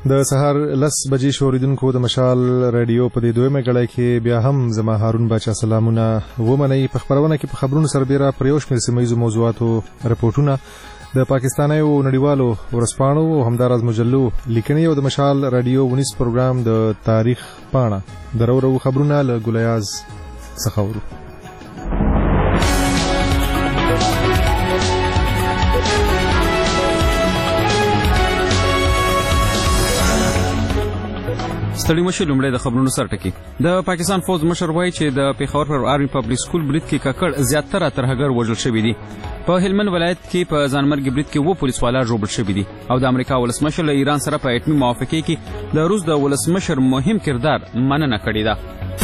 د سهار 10 بجې شوریدونکو د مشال رادیو په دې دویمه غړای کې بیا هم زما هارون باچا سلامونه ومنئ. په خبرونه کې په خبرونو سربېره پر یو شمېر سیمه ییزو موضوعاتو رپورټونه د پاکستانیو نړیوالو ورځپاڼو او همداراز مجلو لیکنې او د مشال رادیو ونیس پروګرام د تاریخ پاڼه درورو خبرونه له ګلیاز څخه ورو. ستړي مشه لومړی د خبرونو سر ټکی. د پاکستان فوج مشر وایي چې د پیښور پر آرمي پبلک سکول برید کې ککړ زیاتره ترهګر وژل شوي دي. په هلمند ولایت کې په ځانمرګي برید کې 2 پولیسوالان ژوبل شوي دي او د امریکا ولسمشر له ایران سره په اټومي موافقې کې د روس د ولسمشر مهم کردار مننه کړې ده.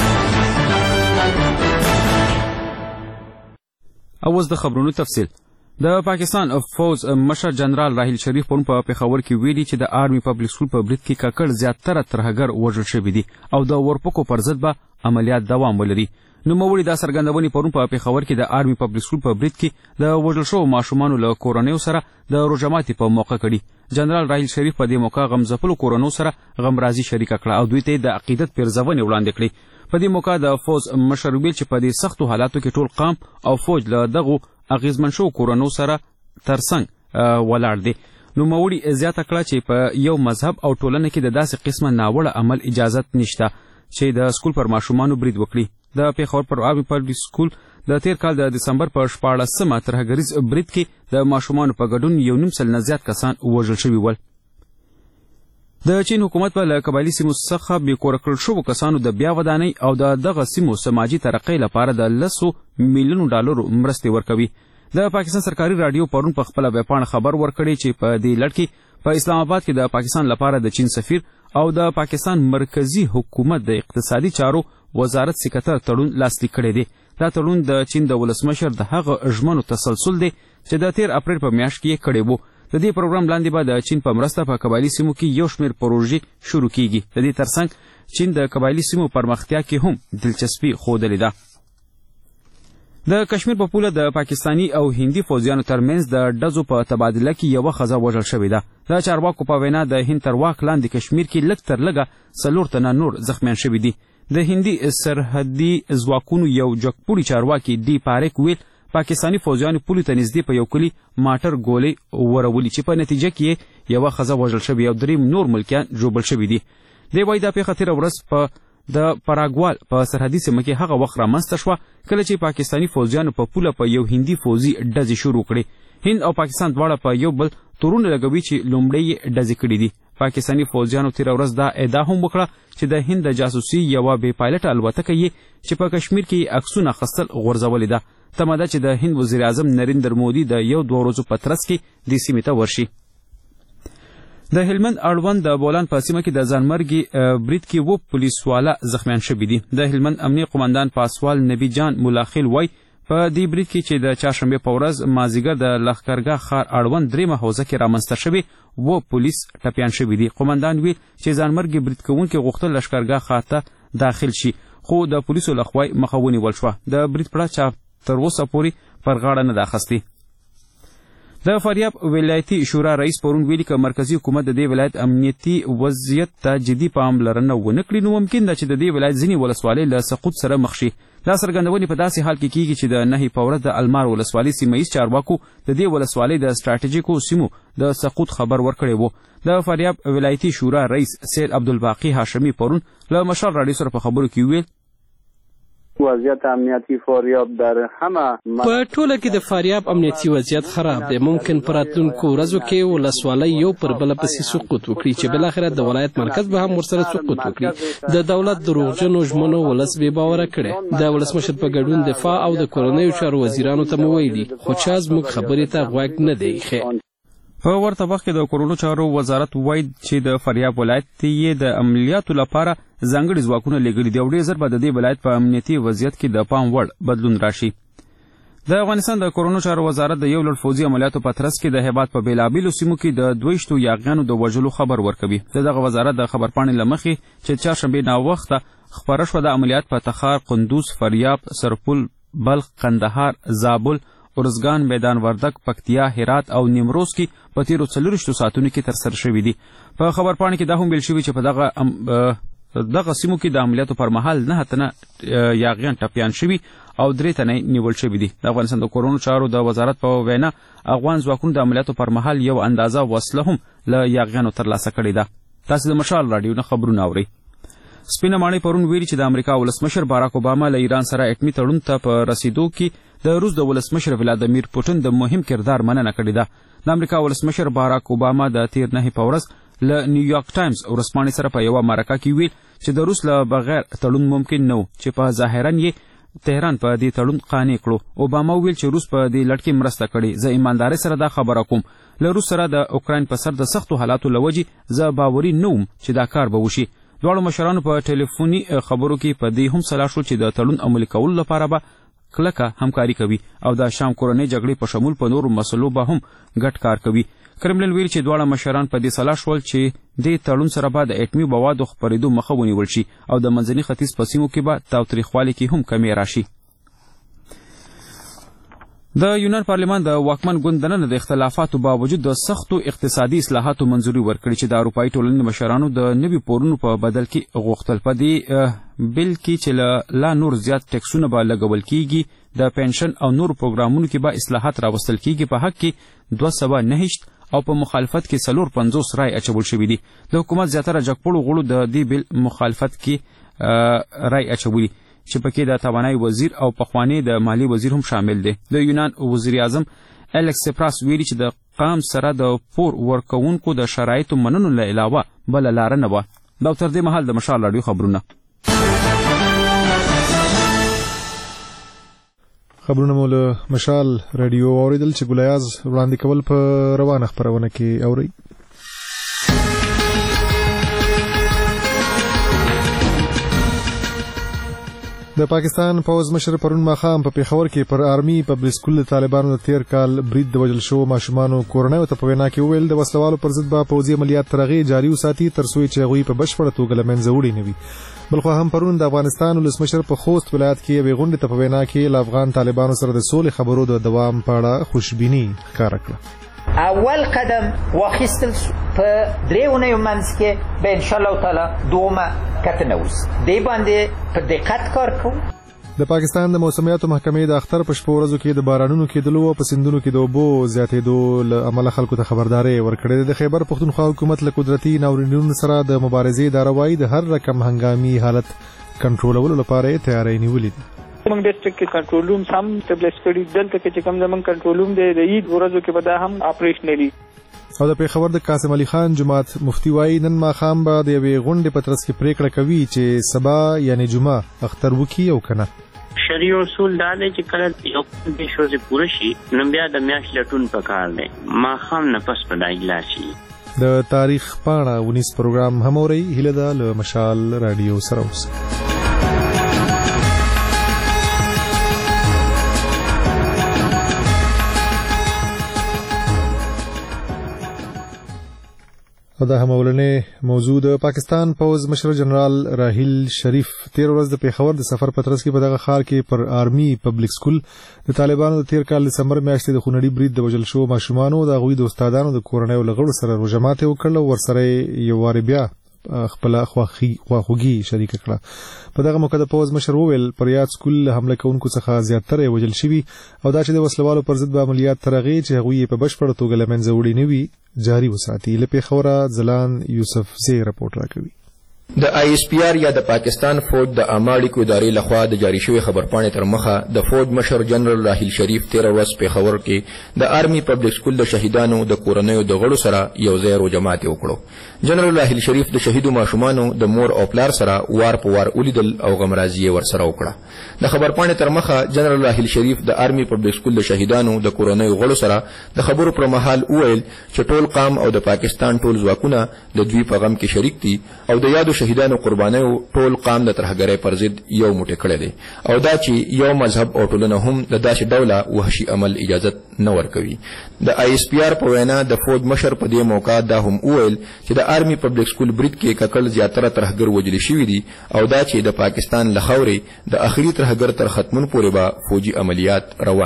اوس د خبرونو تفصیل. د پاکستان فوج مشر جنرال راحیل شریف پرون په پیښور کې ویلي چې د آرمي پبلک سکول په برید کې ککړ زیاتره ترهګر وژل شوي دي او د ورپکو پر ضد به عملیات دوام ولري. نوموړي دا څرګندونې پرون په پیښور کې د آرمي پبلک سکول په برید کې د وژل شوو ماشومانو له کورنیو سره د روژه ماتي په موقع کړي. جنرال راحیل شریف په دې موقع غمځپلو کورنیو سره غمرازي شریکه کړه او دوی ته د عقیدت پیرزونې وړاندې کړې. په دې موقع د فوج مشر ویل چې په دې سختو حالاتو کې ټول قام او فوج له دغو اغیزمن شو کورنو سره ترڅنګ ولاړ دي. نوموړي زیاته کړه چې په یو مذهب او ټولنه کې د داسې قسمه ناوړه عمل اجازت نشته چې د سکول پر ماشومانو برید وکړي. د پیښور پر آرمي پبلک سکول د تیر کال د دسمبر په 14مه ترهګریز برید کې د ماشومانو په ګډون 1.5 سل نه زیات کسان وژل شوي ول. د چین حکومت په له قبایلي سیمو څخه بېکوره کړل شوو کسانو د بیا ودانۍ او د دغه سیمو سماجي ترقۍ لپاره د 10 میلیونو ډالرو مرستې ورکوي. د پاکستان سرکاري راډیو پرون په خپله ویبپاڼه خبر ورکړی چې په دې لړ کې په اسلام آباد کې د پاکستان لپاره د چین سفیر او د پاکستان مرکزی حکومت د اقتصادي چارو وزارت سکرتر تړون لاسلیک کړی دی. دا تړون د چین د ولسمشر د هغه ژمنو تسلسل دی چې د 13 اپریل په میاشت کې یې کړی و. د دې پروګرام لاندې به د چین په مرسته په قبایلي سیمو کې یو شمېر پروژې شروع کیږي. د دې ترڅنګ چین د قبایلي سیمو پرمختیا کې هم دلچسپي ښودلې ده. د کشمیر په پوله د پاکستانی او هندي فوجیانو ترمنځ د ډزو په تبادله کې یوه ښځه وژل شوې ده. د چارواکو په وینا د هند تر واک لاندې کشمیر کې لږ تر لږه 4 تنه نور زخمیان شوي دي. د هندي سرحدي ځواکونو یو جګپوړي چارواکي ډي پاریک ویل پاکستانی فوجیانو پولې ته نږدې په یو کلي ماټر ګولۍ ورولي چې په نتیجه کې یوه ښځه وژل شوې او 3 نور ملکیان ژوبل شوي دي. دی وایي دا پیښه تېره ورځ په د پراګوال په سرحدي سیمه کې هغه وخت رامنځته شوه کله چې پاکستانی فوجیانو په پوله په یو هندي فوجي ډزې شروع کړې. هند او پاکستان دواړه په یو بل تورونه لګوي چې لومړی یې ډزې کړي دي. پاکستانی فوجیانو تېره ورځ دا ادعا هم وکړه چې د هند د جاسوسي یوه بې پایلټه الوتکه یې چې په کشمیر کې عکسونه اخیستل غورځولې ده. تمه ده چې د هند وزیر اعظم نریندر مودي د 1-2 ورځو په ترڅ کې دې سیمې ته ورشي. د هلمند اړوند د بولان په سیمه کې د ځانمرګي برید کې 2 پولیسواله زخمیان شوي دي. د هلمند امنیه قمندان پاسوال نبی جان ملاخیل وایي په دې برید کې چې د چهارشنبې په ورځ مازدیګر د لښکرګاه ښار اړوند 3مه حوزه کې رامنځته شوي 2 پولیس ټپیان شوي دي. قمندان ویل چې ځانمرګي برید کوونکي غوښتل لښکرګاه ښار ته داخل شي خو د پولیسو لخوا مخه ونیول شوه. د برید پړه چا تر اوسه پورې پر غاړه نه ده اخیستې. د فاریاب ولایتي شورا رئیس پرون ویلي که مرکزي حکومت د دې ولایت امنیتي وضعیت ته جدي پاملرنه ونه کړي نو ممکن ده چې د دې ولایت ځینې ولسوالۍ له سقوط سره مخ شي. دا څرګندونې په داسې حال کې کیږي چې د 9 په ورځ د المار ولسوالۍ سیمه ییز چارواکو د دې ولسوالۍ د ستراتیژیکو سیمو د سقوط خبر ورکړی و. د فاریاب ولایتي شورا رئیس سید عبدالباقی هاشمی پرون له مشال راډیو سره په خبرو کې ویل وضعیت امنیتی فاریاب در همه په ټوله کې د فاریاب امنیتي وضعیت خراب دی. ممکن په راتلونکو ورځو کې ولسوالۍ یو پر بله پسې سقوط وکړي چې بالاخره د ولایت مرکز به هم ورسره سقوط وکړي. د دولت دروغجنو ژمنو ولس بې باوره کړی. د ولسمشر په ګډون دفاع او د کورنیو چارو وزیرانو ته مو ویلي خو چا زموږ خبرې ته غوږ نه دی ایښی. په ورته وخت کې د کورونو چارو وزارت وایي چې د فاریاب ولایت یې د عملیاتو لپاره ځانګړي ځواکونه لېږلي دي او ډېر ژر به د دې ولایت په امنیتي وضعیت کې د پام وړ بدلون راشي. د افغانستان د کورونو چارو وزارت د یو لړ فوجي عملیاتو په ترڅ کې د هېواد په بېلابېلو سیمو کې د 22 یاغیانو د وژلو خبر ورکوي. د دغه وزارت د خبرپاڼې له مخې چې چهارشنبې ناوخته خپره شوه د عملیات په تخار، قندوز، فاریاب، سرپل، بلخ، قندهار، زابل ارزګان، میدان وردګ، پکتیا، هرات او نیمروز کې په تیرو 24 ساعتونو کې ترسره شوي دي. په خبرپاڼه کې دا هم ویل شوي چې په دغه سیمو کې د عملیاتو پر مهال 9 تنه یاغیان ټپیان شوي او 3 تنه نیول شوي دي. د افغانستان د کورونو چارو د وزارت په وینا افغان ځواکونو د عملیاتو پر مهال یو اندازه وسله هم له یاغیانو ترلاسه کړې ده. تاسو د مشال راډیو نه خبرونه اورئ. سپینه ماڼۍ پرون ویلي چې د امریکا ولسمشر باراک اوباما له ایران سره اټمي تړون ته په رسیدو کې د روس د ولسمشر ولادیمیر پوټین د مهم کردار مننه کړې ده. د امریکا ولسمشر باراک اوباما د تیر 9 په ورځ له نیویارک ټایمز ورځپاڼې سره په یوه مرکه کې ویل چې د روس له بغیر تړون ممکن نه و چې په ظاهرا یې تهران په دې تړون قانع کړو. اوباما ویل چې روس په دې لړ کې مرسته کړې. زه ایماندارۍ سره دا خبره کوم. له روس سره د اوکراین په سر د سختو حالاتو له وجې زه باوري نه وم چې دا کار به وشي. دواړو مشرانو په ټلیفوني خبرو کې په دې هم سلا شول چې د تړون عملي کولو لپاره به کلکه همکاري کوي او د شام کورنۍ جګړې په شمول په نورو مسلو به هم ګډ کار کوي. کرملن ویل چې دواړه مشران په دې سلا شول چې دې تړون سره به د اټمي موادو خپرېدو مخه ونیول شي او د منځني ختیځ په سیمو کې به تاوتریخوالي کې هم کمی راشي. د یونان پارلمان د واکمن ګوند دننه د اختلافاتو باوجود د سختو اقتصادي اصلاحاتو منظوري ورکړي چې د اروپایي ټولنې مشرانو د نوي پورونو په بدل کې غوښتل. په دې بل کې چې لا نور زیات ټیکسونه به لګول کیږي، د پنشن او نور پروګرامونو کې به اصلاحات راوستل کیږي. په حق کې 209 او په مخالفت کې 450 رای اچول شوي دي. د حکومت زیاتره جګپوړو غړو د دې بل مخالفت کې رای اچولي چې پکې د توانایي وزیر او پخوانی د مالی وزیر هم شامل دي. د یونان وزیر اعظم الکس سپراس ویلي چې د قام سره د پور ورکوونکو د شرایطو منلو له علاوه بله لاره نه وه. دا تر دې مهال د مشال راډیو خبرونه مو له مشال راډیو اوریدل چې ګلیاز وړاندې کول په روانه خبرونه کې اوري. د پاکستان پوز مشر پرون ماښام په پیښور کې پر آرمي پبلک سکول د طالبانو د تیر کال برید د وژل شو ماشومانو کورنیو ته په وینا کې وویل د وسلوالو پر ضد به پوځي عملیات تر هغې جاري وساتي تر څو چې هغوی په بشپړه توګه له منځه وړي نه وي. بلخو هم پرون د افغانستان ولسمشر په خوست ولایت کې یوې غونډې ته په وینا کې له افغان طالبانو سره د سولې خبرو د دوام په اړه خوشبیني ښکاره کړه. اول قدم واخیستل په 3 اونیو منځ کې به ان شاء الله تعالی دومه کتنه وس دی باندې په دقت کار کوو. د پاکستان د موسمیاتو محکمې د اختر په شپو ورځو کې د بارانونو کېدلو او په سیندونو کې د اوبو زیاتېدو له امله خلکو ته خبرداری ورکړې. د خیبر پښتونخوا حکومت له قدرتي ناورینونو سره د مبارزې د روایي د هر رقم هنګامي حالت کنټرولولو لپاره تیاری نیولې ده. موږ ډیسټریکټ کې کنټرول روم هم اسټابلیش کړي. دلته کې چې کوم زمون کنټرول روم دی د عید ورځو کې به دا هم اپریشنلی. او د پیښور د قاسم علي خان جماعت مفتی وایي نن ماښام به د یوې غونډې په ترڅ کې پریکړه کوي چې سبا یعنی جمعه اختر وکړي او کنه. شرعي اصول دا دی چې کله یو د شوزې پوره شي نو بیا د میاشت لټون پکار دی. ماښام نه پس په دا اجلاس شي. د تاریخ پاڼه 19 پروګرام هم اوري. هیله ده له مشال راډیو سره اوسئ. دا هم اولنې موضوع د پاکستان پوز مشر جنرال راحیل شریف تیر ورځ د پیښور د سفر په ترڅ کې په دغه ښار کې پر آرمي پبلک سکول د طالبانو د تیر کال دسمبر میاشتې د خونړي برید د وژل شو ماشومانو د هغوی د استادانو د کورنیو له غړو سره روژه ماتې وکړله او ورسره یو وارې بیا خپل خواخوږي شریکه کړه. په دغه موقع د پوز مشر وویل پر یاد سکول له حمله کوونکو څخه زیاتره وژل شوي او دا چې د وسلوالو پر ضد به عملیات تر هغې چې هغوی یې په بشپړه توګه له منځه وړي نه وي جاري وساتي. له پیښوره ځلان یوسف زی رپورټ راکوي. د آی اس پی آر یا د پاکستان فوج د عامه اړیکو ادارې لخوا د جاری شوی خبرپاڼې تر مخه د فوج مشر جنرال راحیل شریف 13 ورځ پیښور کې د آرمي پبلک سکول د شهیدانو د کورنیو د غړو سره یو ځای روژه ماتې وکړو. جنرال راحیل شریف د شهیدو ماشومانو د مور او پلار سره وار په وار ولیدل او غمرازي یې ورسره وکړه. د خبرپاڼې تر مخه جنرال راحیل شریف د آرمي پبلک سکول د شهیدانو د کورنیو غړو سره د خبرو پر مهال وویل چې ټول قام او د پاکستان ټول ځواکونه د دوی په غم کې شریک دي او د یادو شهیدانو قربانیو ټول قام د ترهګرۍ پر ضد یو موټی کړی دی او دا چې یو مذهب او ټولنه هم د داسې ډوله وحشي عمل اجازت نه ورکوي. د آی اس پی آر په وینا د فوج مشر په دې موقع دا هم وویل چې د آرمي پبلک سکول برید کې ککړ زیاتره ترهګر وژل شوي دي او دا چې د پاکستان له خاورې د اخري ترهګر تر ختمون پورې به فوجي عملیات روان وي.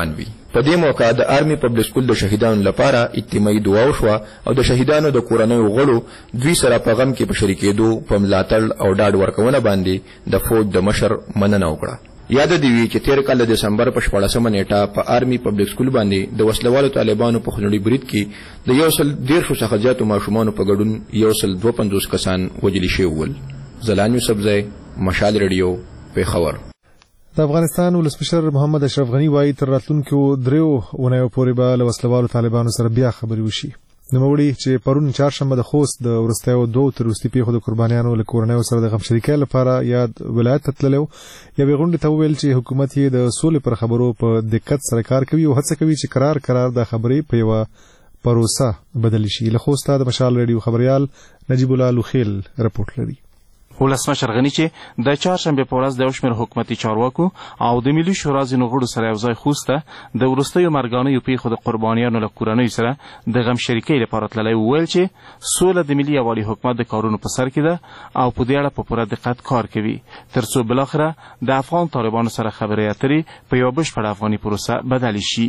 په دې موقع د آرمي پبلک سکول د شهیدانو لپاره اجتماعي دعا وشوه او د شهیدانو د کورنیو غړو دوی سره په غم کې په شریکېدو په ملاتړ او ډاډ ورکونه باندې د فوج د مشر مننه وکړه. یاد دی وی چې 13 کال د دسمبر په 14مه نیټه په آرمي پبلک سکول باندې د وسلوالو طالبانو په خونړي برید کې د 113 څخه زیاتو ماشومانو په ګډون 152 کسان وژل شوي ول. زلان یوسفزی، مشال رادیو، پیښور. د افغانستان ولسمشر محمد اشرف غنی وايي تر راتلونکو 3 اونیو پورې به له وسلوالو طالبانو سره بیا خبرې وشي. نوموړي چې پرون چهارشنبه د خوست د وروستیو 2 تروریستي پیښو د قربانیانو له کورنیو سره د غمشریکۍ لپاره یاد ولایت ته تللی یوې غونډې ته وویل چې حکومت یې د سولې پر خبرو په دقت سره کار کوي او هڅه کوي چې قرار د خبرې په یوه پروسه بدل شي. له خوسته د مشال رادیو خبريال نجیب الله لوخیل رپورټ لري. ولسمشر غنی چې د چهارشنبه په ورځ د یو شمېر حکومتي چارواکو او د ملي شورا ځینو غړو سره یوځای خوسته د وروستیو مرګانیو پیښو د قربانیانو له کورنیو سره د غم شریکۍ لپاره تللی وویل چې سوله د ملي یووالي حکومت د کارونو په سر کې ده او په دې اړه په پوره دقت کار کوي تر څو بالاخره د افغان طالبانو سره خبرې اترې په یوه بشپړه افغاني پروسه بدلې شي.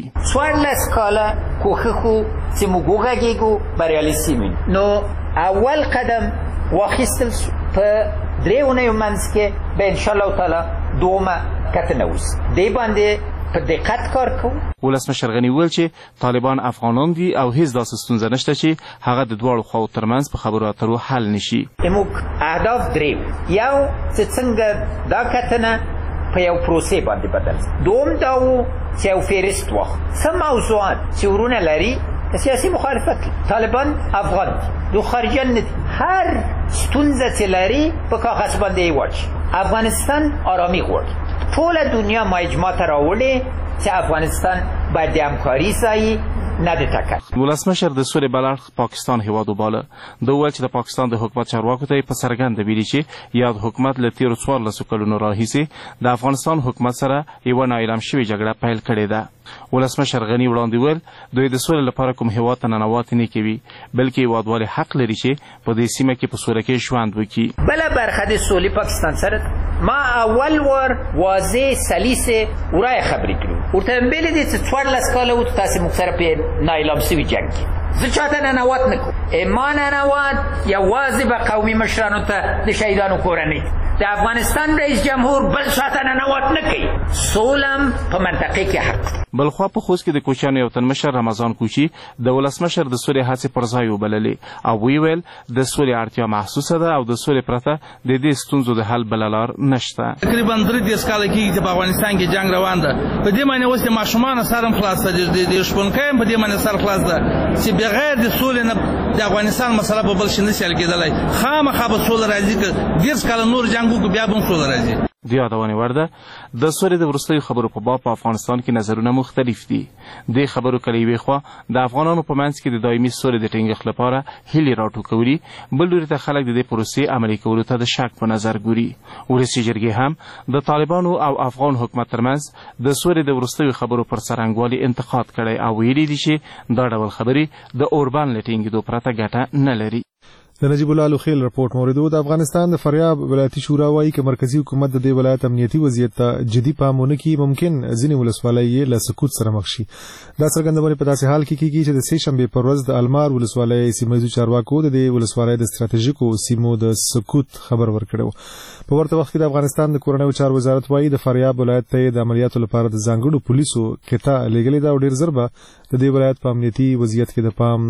14 کاله کوښښ چې موږ وغږېږو بریالي سیمون نو اول قدم واخیستل په 3 اونیو منځ کې به انشاءالله تعالی دومه کتنه وسي. دې باندې په دقت کار کوو. ولسمشر غنی وویل چې طالبان افغانان دي او هیڅ داسې ستونزه نشته چې هغه د دواړو خواو ترمنځ په خبرو اترو حل نشي. موږ اهداف 3 یو چې څنګه دا کتنه په یو پروسې باندې بدل. دوم دا و چې یو فهرست واخلو څه موضوعات چې ورونه لري سیاسي مخالفت طالبان افغان دو خارجیان ندي هر ستونزه چې لري په کاغذ باندې واچي. افغانستان آرامي غواړي. ټوله دنیا ما اجماع ته راوړي چې افغانستان باید د همکاري ځای نه د ټکر. ولسمشر د سولې بلخ پاکستان هیواد وباله. د وویل چې د پاکستان د حکومت چارواکو ته په څرګنده ویلي چې یاد حکومت له تیرو 14 کلونو راهیسې د افغانستان حکومت سره یوه نااعلان شوې جګړه پیل کړې ده. ولسمشر غنی وړاندې ویل دوی د سولې لپاره کوم هیواد ته ننواتې نه کوي بلکې هیوادوالې حق لري چې په دې سیمه کې په سوله کې ژوند وکړي. بله برخه د سولې پاکستان سره ما اول وار واضح سلیسې ورای خبرې کړو ورته ویلې دي چې 14 کاله و تاسې موږ سره په نااعلان شوي جنګ کې زه چاته ننوات نه کوم. ما ننوات یوازې به قومي مشرانو ته د شهیدانو کورنۍ د افغانستان رئیس جمهور بل چاته ننوات نه کوي. سولم په منطقه کې حق. بلخوا په خوست کې د کوچیانو یو تن مشر رمضان کوچي د ولسمشر د سولې هڅې پر ځای وبللې او ویل د سولې اړتیا محسوسه ده او د سولې پرته د دې ستونزو د حل بله لار نشته. تقریبا 3 کاله کېږي چې په افغانستان کې جنګ روان ده. په دې معنی اوس د ماشومانو سر هم خلاص ده د شپونکیو په دې معنی سر خلاص ده چې بغیر د سولې نه د افغانستان مسله په بل شي نشي حل کېدلی. خامخا به سوله راځي که 10 کاله نور جنګ وکړو بیا به هم سوله راځي. د یادونې وړ ده د سولې د وروستیو خبرو په باب په افغانستان کې نظرونه مختلف دي. دې خبرو کله یوې خوا د افغانانو په منځ کې د دایمي سولې د ټینګښت لپاره هیلې راټوکولي بل لوري ته خلک د دې پروسې عملي کولو ته د شک په نظر ګوري. ولسي جرګې هم د طالبانو او افغان حکومت ترمنځ د سولې د وروستیو خبرو پر څرنګوالي انتقاد کړی او ویلي دي چې دا ډول خبرې د اوربان له ټینګېدو پرته ګټه نه لري. د نجیب الله لوخیل رپورټ موردو. د افغانستان د فاریاب ولایتي شورا وايي چې مرکزی حکومت د دې ولایت امنیتي وضعیت ته جدي پام ونه کړي ممکن ځینې ولسوالۍ له سقوط سره مخ شي. دا څرګندونه په داسې حال کې کیږي چې د سې شنبې پر ورځ د المار ولسوالۍ سیمه ییزو چارواکو د دې ولسوالۍ د ستراتیژیکو سیمو د سقوط خبر ورکړو. په ورته وخت کې د افغانستان د کورنیو چارو وزارت وايي د فاریاب ولایت ته د عملیاتو لپاره د ځانګړو پولیسو کټه لېږلې ده او ډېر ژر به د دې ولایت په امنیتي وضعیت کې د پام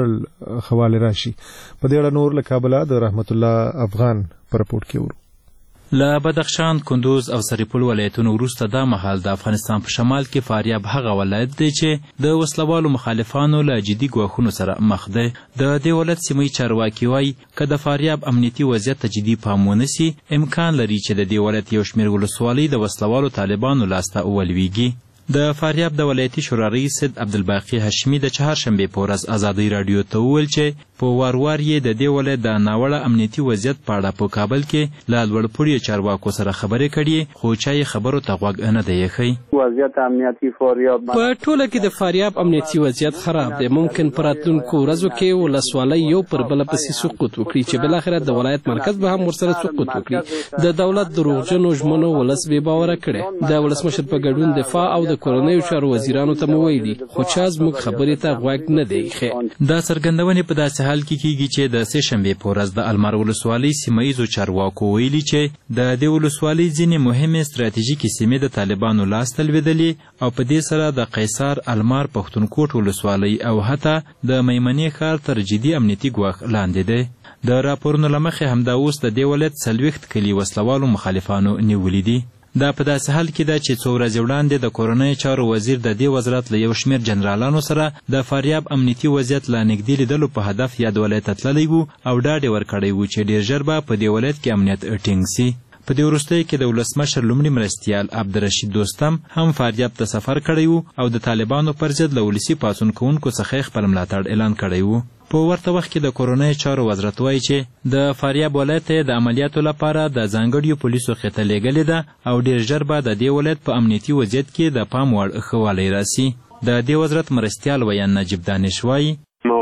وړ حواله راشي. په دې اړه نور له کابل د رحمت الله افغان پر رپورټ کې ورو. له بدخشان، کندوز او سرپل ولایتونو وروسته دا مهال د افغانستان په شمال کې فاریاب هغه ولایت دی چې د وسلوالو مخالفانو له جدي ګواښونو سره مخ دی. د دې ولایت سیمه ییز چارواکي وایي که د فاریاب امنیتي وضعیت ته جدي پام ونه سي امکان لري چې د دې ولایت یو شمېر ولسوالۍ د وسلوالو طالبانو لاسته ولویږي. د فاریاب د ولایتي شورا رئیس سید عبدالباقي هاشمي د چهارشنبې په ورځ ازادۍ راډیو ته وویل چې په وار یې د دې ولایت د ناوړه امنیتي وضعیت په اړه په کابل کې له لوړپوړي چارواکو سره خبرې کړي خو چا یې خبرو ته غوږ نه دی ایښی. وضعیت امنیتي فاریاب په ټوله کې د فاریاب امنیتي وضعیت خراب دی. ممکن په راتلونکو ورځو کې ولسوالۍ یو پر بله پسې سقوط وکړي چې بالاخره د ولایت مرکز به هم ورسره سقوط وکړي. د دولت دروغجنو ژمنو ولس بې باوره کړی. د ولسمشر په ګډون دفاع او د کورنیو چارو وزیرانو ته مو ویلي خو چا زموږ خبرې ته غوږ نه دی ایښی. دا څرګندونې په داسې حال کې کیږي چې د سې شنبې په ورځ د المار ولسوالۍ سیمه ییزو چارواکو ویلي چې د دې ولسوالۍ ځینې مهمې ستراتیژیکې سیمې د طالبانو لاس ته لوېدلې او په دې سره د قیصار، المار، پښتونکوټ ولسوالۍ او حتی د میمنې ښار تر جدي امنیتي ګواښ لاندې دی. د راپورونو له مخې همدا اوس د دې ولایت 40 کلي وسلوالو مخالفانو نیولي دي. دا په داسې حال کې ده چې څو ورځې وړاندې د کورنیو چارو وزیر د دې وزارت له یو شمېر جنرالانو سره د فاریاب امنیتي وضعیت لا نږدې لیدلو په هدف یاد ولایت ته تللی و او ډاډ یې ورکړی و چې ډېر ژر به په دې ولایت کې امنیت ټینګ سي. په دې وروستیو کې د ولسمشر لومړي مرستیال عبدالرشید دوستم هم فاریاب ته سفر کړی و او د طالبانو پر ضد له ولسي پاڅون کوونکو څخه خپل ملاتړ اعلان کړی و. په ورته وخت کې د کورنیو چارو وزارت وایي چې د فاریاب ولایت ته د عملیاتو لپاره د ځانګړیو پولیسو خطه لیږلې ده او ډېر ژر به د دې ولایت په امنیتي وضعیت کې د پام وړ ښه والی راسي. د دې وزارت مرستیال ویان نجیب دانش وایي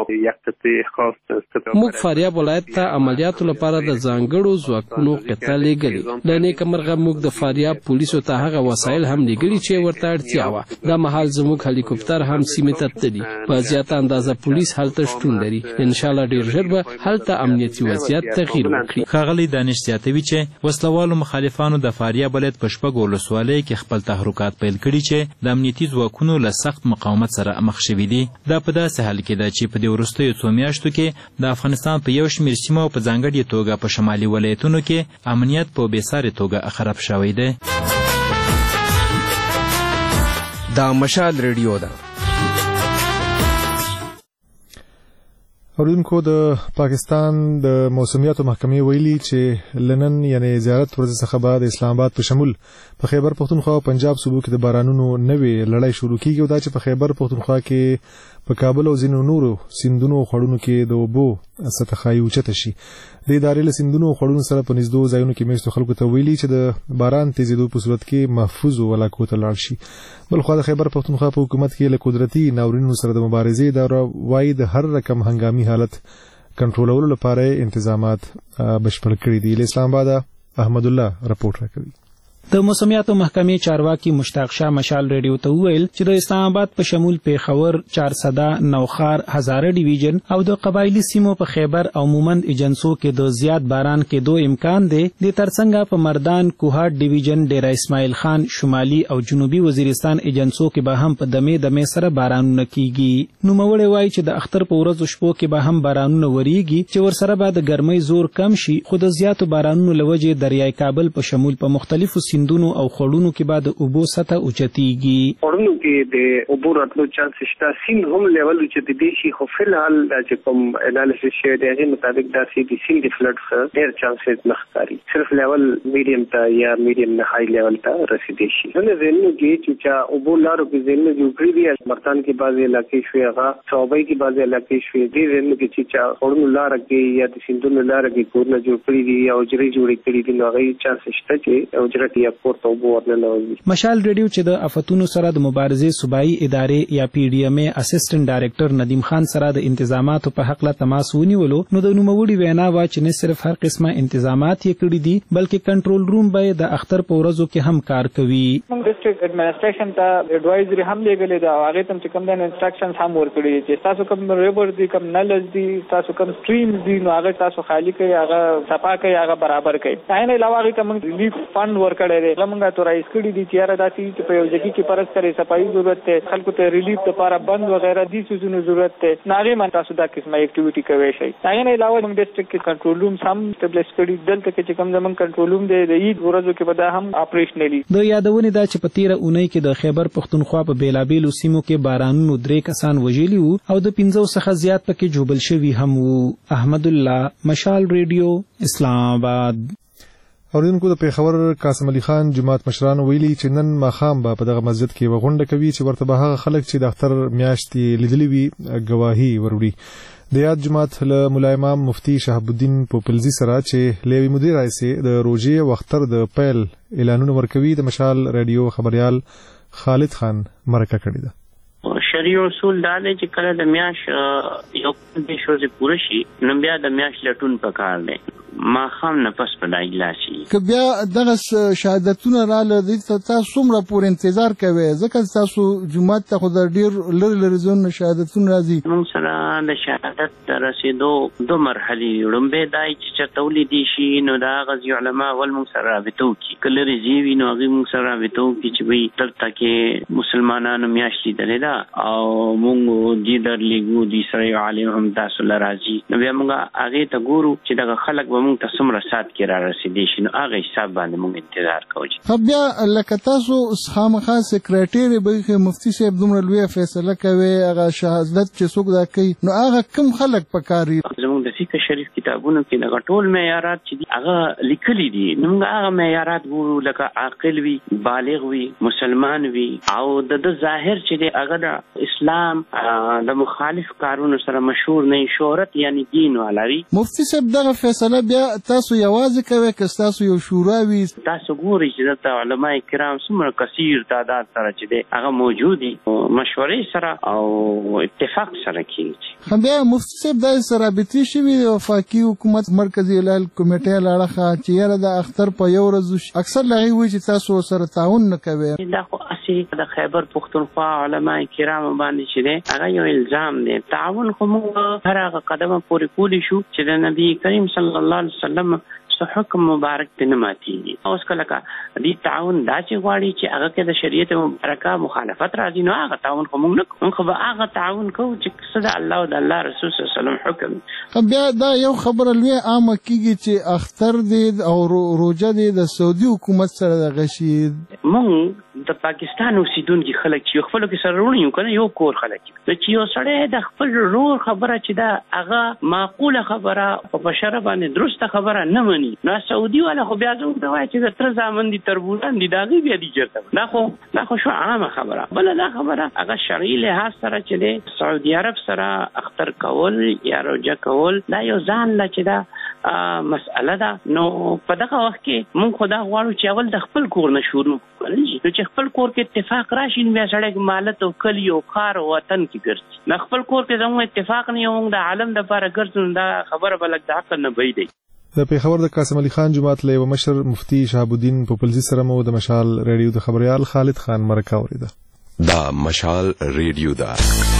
موږ فاریاب ولایت ته عملیاتو لپاره د ځانګړو ځواکونو قطعه لیږلې. له نیکه مرغه موږ د فاریاب پولیسو ته هغه وسایل هم لیږلي چې ورته اړتیا وه. دا مهال زموږ هلیکوپټر هم سیمې ته تللي. په زیاته اندازه پولیس هلته شتون لري. انشاءالله ډېر ژر به هلته امنیتي وضعیت تغییر وکړي. ښاغلی دانش زیاتوي چې وسلوالو مخالفانو د فاریاب ولایت په شپږو ولسوالیو کې خپل تحرکات پیل کړي چې د امنیتي ځواکونو له سخت مقاومت سره مخ شوي دي. دا په داسې حال کې ده چې په دې وروستیو څو میاشتو کې د افغانستان په یو شمېر سیمو په ځانګړې توګه په شمالي ولایتونو کې امنیت په بېسارې توګه خراب شوی دی. دا مشال ریډیو ده. اوریدونکو د پاکستان د موسمیاتو محکمې ویلي چې لنن یعنی زیارت ورځ څخه بعد اسلام آباد په شمول په خیبر پښتونخوا او پنجاب صوبو کې د بارانونو نوې لړۍ شروع کیږي او دا چې په خیبر پښتونخوا کې په کابل او ځینو نورو سیندونو خړونو کې د اوبو سطحه اوچته شي. د ادارې له سیندونو خړونو سره په نږدې ځایونو کې میشتو خلکو ته ویلي چې د باران تیزېدو په صورت کې محفوظ علاقو ته لاړ شي. بلخوا د خیبر پښتونخوا په حکومت کې له قدرتي ناورینونو سره د مبارزې دوره وایي د هر رقم هنګامي حالت کنټرولولو لپاره انتظامات بشپړ کړي دي. له اسلام آباد احمد الله رپورټ راکوي. د موسمیاتو محکمې چارواکي مشتاق شاه مشال ریډیو ته وویل چې د اسلام آباد په شمول پیښور، چارسده، نوخار، هزاره ډیویژن او د قبایلی سیمو په خیبر او مومند ایجنسو کې د زیات باران کېدو امکان دی. د ترڅنګ په مردان، کوهاټ ډیویژن، ډیره اسماعیل خان، شمالي او جنوبي وزیرستان ایجنسو کې به هم په دمې سره بارانونه کیږي. نوموړی وایي چې د اختر په ورځو شپو کې به هم بارانونه وریږي چې ورسره به د ګرمۍ زور کم شي، خو د زیاتو بارانونو له وجې دریای کابل په شمول په مختلفو سیندونو او خړونو کې بعد اوبو سطح اوچتیږي. خړونو کې د اوبو راتلو چانس شته. سیند هم لیول اوچت دي شي، خو فلحال چې کوم انالیسس شوی دی هغه مطابق دا سي دي سیند فلډ څخه ډېر چانسز نختاري. صرف لیول میډیم ته یا میډیم نه هاي لیول ته رسیدي شي. نو زموږ کې چې اوبو لارو کې زموږ جوړ کړی دي مرتان کې بعضي علاقې شوی هغه صوبای کې بعضي علاقې شوی دي. زموږ کې چې خړونو لار کې یا د سیندونو لار کې کورونه جوړ کړی دي او جری جوړ کړی دي، نو هغه چانس شته چې اوجرت یا مشال ریډیو چې د آفتونو سره د مبارزې صوبایي ادارې یا پی ډی ام اسسټنټ ډایریکټر ندیم خان سره د انتظاماتو په حق له تماس ونیولو، نو د نوموړي وینا وا چې نه صرف هر قسمه انتظامات یې کړي دي بلکې کنټرول روم به د اختر په ورځو کې هم کار کوي. ډیسټریکټ اډمنسټریشن ته اډوایزري هم لګلې ده او هغه تم چې کوم د انسټرکشنز هم ورکړي چې تاسو کوم ریور دي، کوم نلز دي، تاسو کوم سټریم دي، نو هغه تاسو خالی کوي، هغه صفا کوي، هغه برابر کوي. نه علاوه هغه کوم ریلیف فند ورکړي دي. موږ ته رئیس کړي دي چې را داسي چې په یو ځای کې پرس کرے صفایي ضرورت ته، خلکو ته ریلیف لپاره بند وغیرہ دي څه ضرورت ته، ناغه من تاسو دا قسمه اکټیویټي کوي شي. نه علاوه موږ ډیسټریکټ کې کنټرول روم هم اسټابلیش کړي. دلته کې چې کوم زمون کنټرول روم دی د عید ورځو کې به دا هم اپریشنلی. د یادونه دا چې په تیر اونۍ کې د خیبر پښتونخوا په بیلابیلو سیمو کې بارانونو 3 کسان وژلي وو او د 15 څخه زیات پکې جوبل شوي هم وو. احمد الله، مشال ریډیو، اسلام آباد. اوریدونکو د پیښور قاسم علي خان جماعت مشران ویلي چې نن ماښام به په دغه مسجد کې وغونډه کوي چې ورته به هغه خلک چې د اختر میاشتې لیدلې وي ګواهي وروړي. د یاد جماعت له مولا امام مفتی شهاب الدین پوپلزی سره چې لوی مدیر رئیس د روزي وختر د پیل اعلانونه ورکوي د مشال رادیو خبريال خالد خان مرکه کړی ده. شریع اصول دا دی چې کله د میاش یو د شوزې پوره شي نو بیا د میاش لټون پکار دی ما خام نه پس په دایلاسي که بیا دغه شهادتونه رااله د تاسو څومره پورې انتظار کوي ځکه تاسو جمعه ته خو د ډیر لری زون شهادتونه راځي. موږ سره د شهادت رسیدو دوه مرحلې لومبه دای چې تولید شي نو دا غزي علما ول موږ سره رابطو کی کله رضی نو هغه موږ سره رابطو کی چې وي تلته کې مسلمانانو میاش لیدل دا او موږ دې درلګو دي سره عالم هم تاسو لراځي نو بیا موږ هغه ته ګورو چې دغه خلک به موږ ته څومره سات کې را رسیدي شي نو هغه حساب باندې موږ انتظار کوو. خو بیا لکه تاسو خامخا سکریټری به مفتی صاحب دومره لوی فیصله کوي هغه شهادت چې څوک دا کوي نو هغه کم خلک پکاري. زموږ د فقه شریف کتابونو کې دغه ټول معیارات چې هغه لیکلي دي نو موږ هغه معیارات ګورو لکه عاقل وي بالغ وي مسلمان وي او د ظاهر چې دی هغه د اسلام د مخالف کارونو سره مشهور نه شهرت یعنی دین ولري. مفتی صاحب دغه فیصله بیا تاسو یوازې کوي که تاسو یو شورا وي تاسو ګورئ چې د علماء کرام څومره کثیر تعداد سره چې دی هغه موجود دي مشورې سره او اتفاق سره کیږي. خو بیا مفتی صاحب د رابطې شوي وفاقي حکومت مرکزی اعلان کمیټې لاړه چې یاره د اختر په یو ورځ اکثر لغوي وي چې تاسو سره تعاون نه کوي. دا خو اسی د خیبر پختونخوا علماء کرام باندې چې دی هغه یو الزام دی تعاون خو موږ هر هغه قدمه پورې کولی شو چې د نبی کریم صلی الله علیه وسلم حکم مبارک په نماتیږي اوس کله کا دې تعاون دا چې غواړي چې هغه کې د شریعت مبارکه مخالفت راځي نو هغه تعاون کوم نه کوم خو هغه تعاون کوو چې صدا الله او د الله رسول صلی الله علیه وسلم حکم. بیا دا یو خبره لوی عامه کیږي چې اختر دې او روزه دې د سعودي حکومت سره د غشي مونږ د پاکستان اوسیدونکو خلک چې خپل کې سره ورونی یو کنه یو کور خلک چې یو سړی د خپل رور خبره چې دا هغه معقوله خبره په بشره باندې درسته خبره نه مني نو سعودي والا خو بیا زموږ ته وایي چې د تر زامن دي تربوران دي داغي بیا دي چرته دا خو شو عامه خبره بل دا خبره هغه شرعي لحاظ سره چې د سعودي عرب سره اختر کول یا روزه کول دا یو ځان لا چې دا مسأله ده نو په دغه وخت کې مونږ خدا غواړو چې اول د خپل کور نه شروع کړو چې خپل کور کې اتفاق راشي نو بیا سړی مالت او کلی او کار او وطن کې ګرځي نه خپل کور کې زموږ اتفاق نه یو د عالم د لپاره ګرځو دا خبره بلک د عقل نه بعید دی. د پیښور د قاسم علي خان جماعت له مشر مفتی شهاب الدین پوپلزی سره مو د مشال رادیو د خبريال خالد خان مرکه اوریده. دا مشال رادیو دا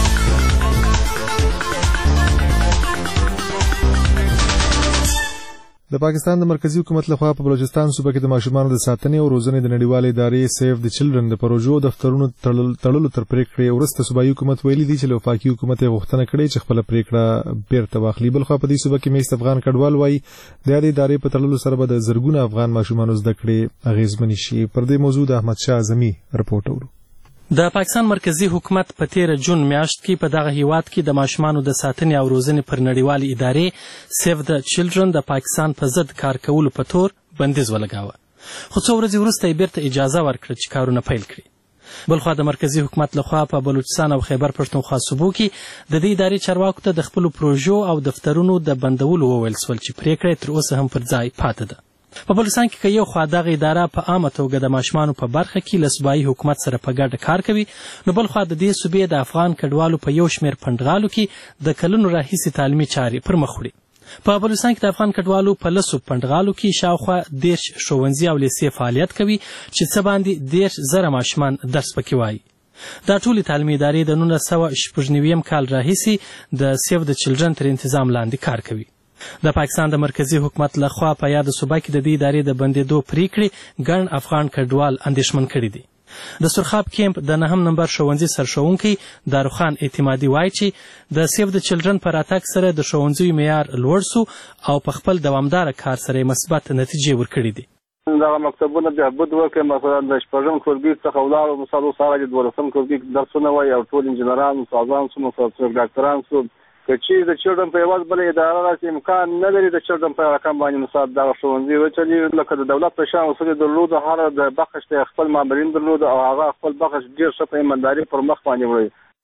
د پاکستان د مرکزی حکومت لخوا په بلوچستان صوبه کې د ماشومانو د ساتنې او روزنې د نړیوالې ادارې سیف د چلډرن د پروژو دفترونو تړلو تر پریکړې ورسته صوبایي حکومت ویلي دی چې وفاقي حکومت یې غوښتنه کړې چې خپل پریکړه بیرته واخلي. بل خو په دې صوبه کې میست افغان کډوال وایي د دې ادارې په تړلو سره به د زرګونه افغان ماشومانو زده کړې اغیزمنې شي. پر دې موضوع د احمد شاه اعظمي رپورټ اورو. د پاکستان مرکزی حکومت په 13 جون میاشت کې په دغه هیواد کې د ماشومانو د ساتنې او روزنې پر نړیوالې ادارې سیف د چلډرن د پاکستان په ضد کار کولو په تور بندیز ولګاوه خو څو ورځې وروسته یې بیرته اجازه ورکړه چې کارونه پیل کړي. بلخوا د مرکزی حکومت لخوا په بلوچستان او خیبر پښتونخوا صوبو کې د دې ادارې چارواکو ته د خپلو پروژو او دفترونو د بندولو وویل سول چې پریکړه تر اوسه هم پر ځای پاتې ده. په بلوچستان کې که یو خوا دغه اداره په عامه توګه د ماشومانو په برخه کې له صوبایي حکومت سره په ګډه کار کوي نو بل خوا د دې صوبې د افغان کډوالو په یو شمېر پنډغالو کې د کلونو راهیسې تعلیمي چارې پر مخ وړي. په بلوچستان کې د افغان کډوالو په 10 پنډغالو کې شاوخوا 10 ښوونځي او لیسې فعالیت کوي چې څه باندې 10,000 ماشومان درس پکې وایي. دا ټولې تعلیمي ادارې د 1996 کال راهیسې د سیف د چلډرن تر انتظام لاندې کار کوي. د پاکستان د مرکزی حکومت لخوا په یاد صوبه کې د دې ادارې د بندېدو پریکړې ګڼ افغان کډوال اندېښمن کړي دي. د سرخاب کیمپ د 9 نمبر ښوونځي سرښوونکی داروخان اعتمادي وایي چې د سیف د چلډرن په راتګ سره د ښوونځیو معیار لوړ سو او په خپل دوامداره کار سره مثبت نتیجې ورکړي دي. دغه مکتبونه بهبود وکړي مثلا د شپږم ټولګي څخه ولاړو مثلا سره د 12م ټولګي درسونه وایي او ټول انجنیران استادان سو څوک ډاکټران سو چې د چلډرن په یوازې بل اداره راځي امکان نه لري د چلډرن په رقم باندې مثلا دغه ښوونځي وچلي لکه د دولت په شان وسلې درلوده هر د بخښ خپل مامورین درلوده او هغه خپل بخښ ډېر ښه په ایمانداري پر مخ باندې وړي.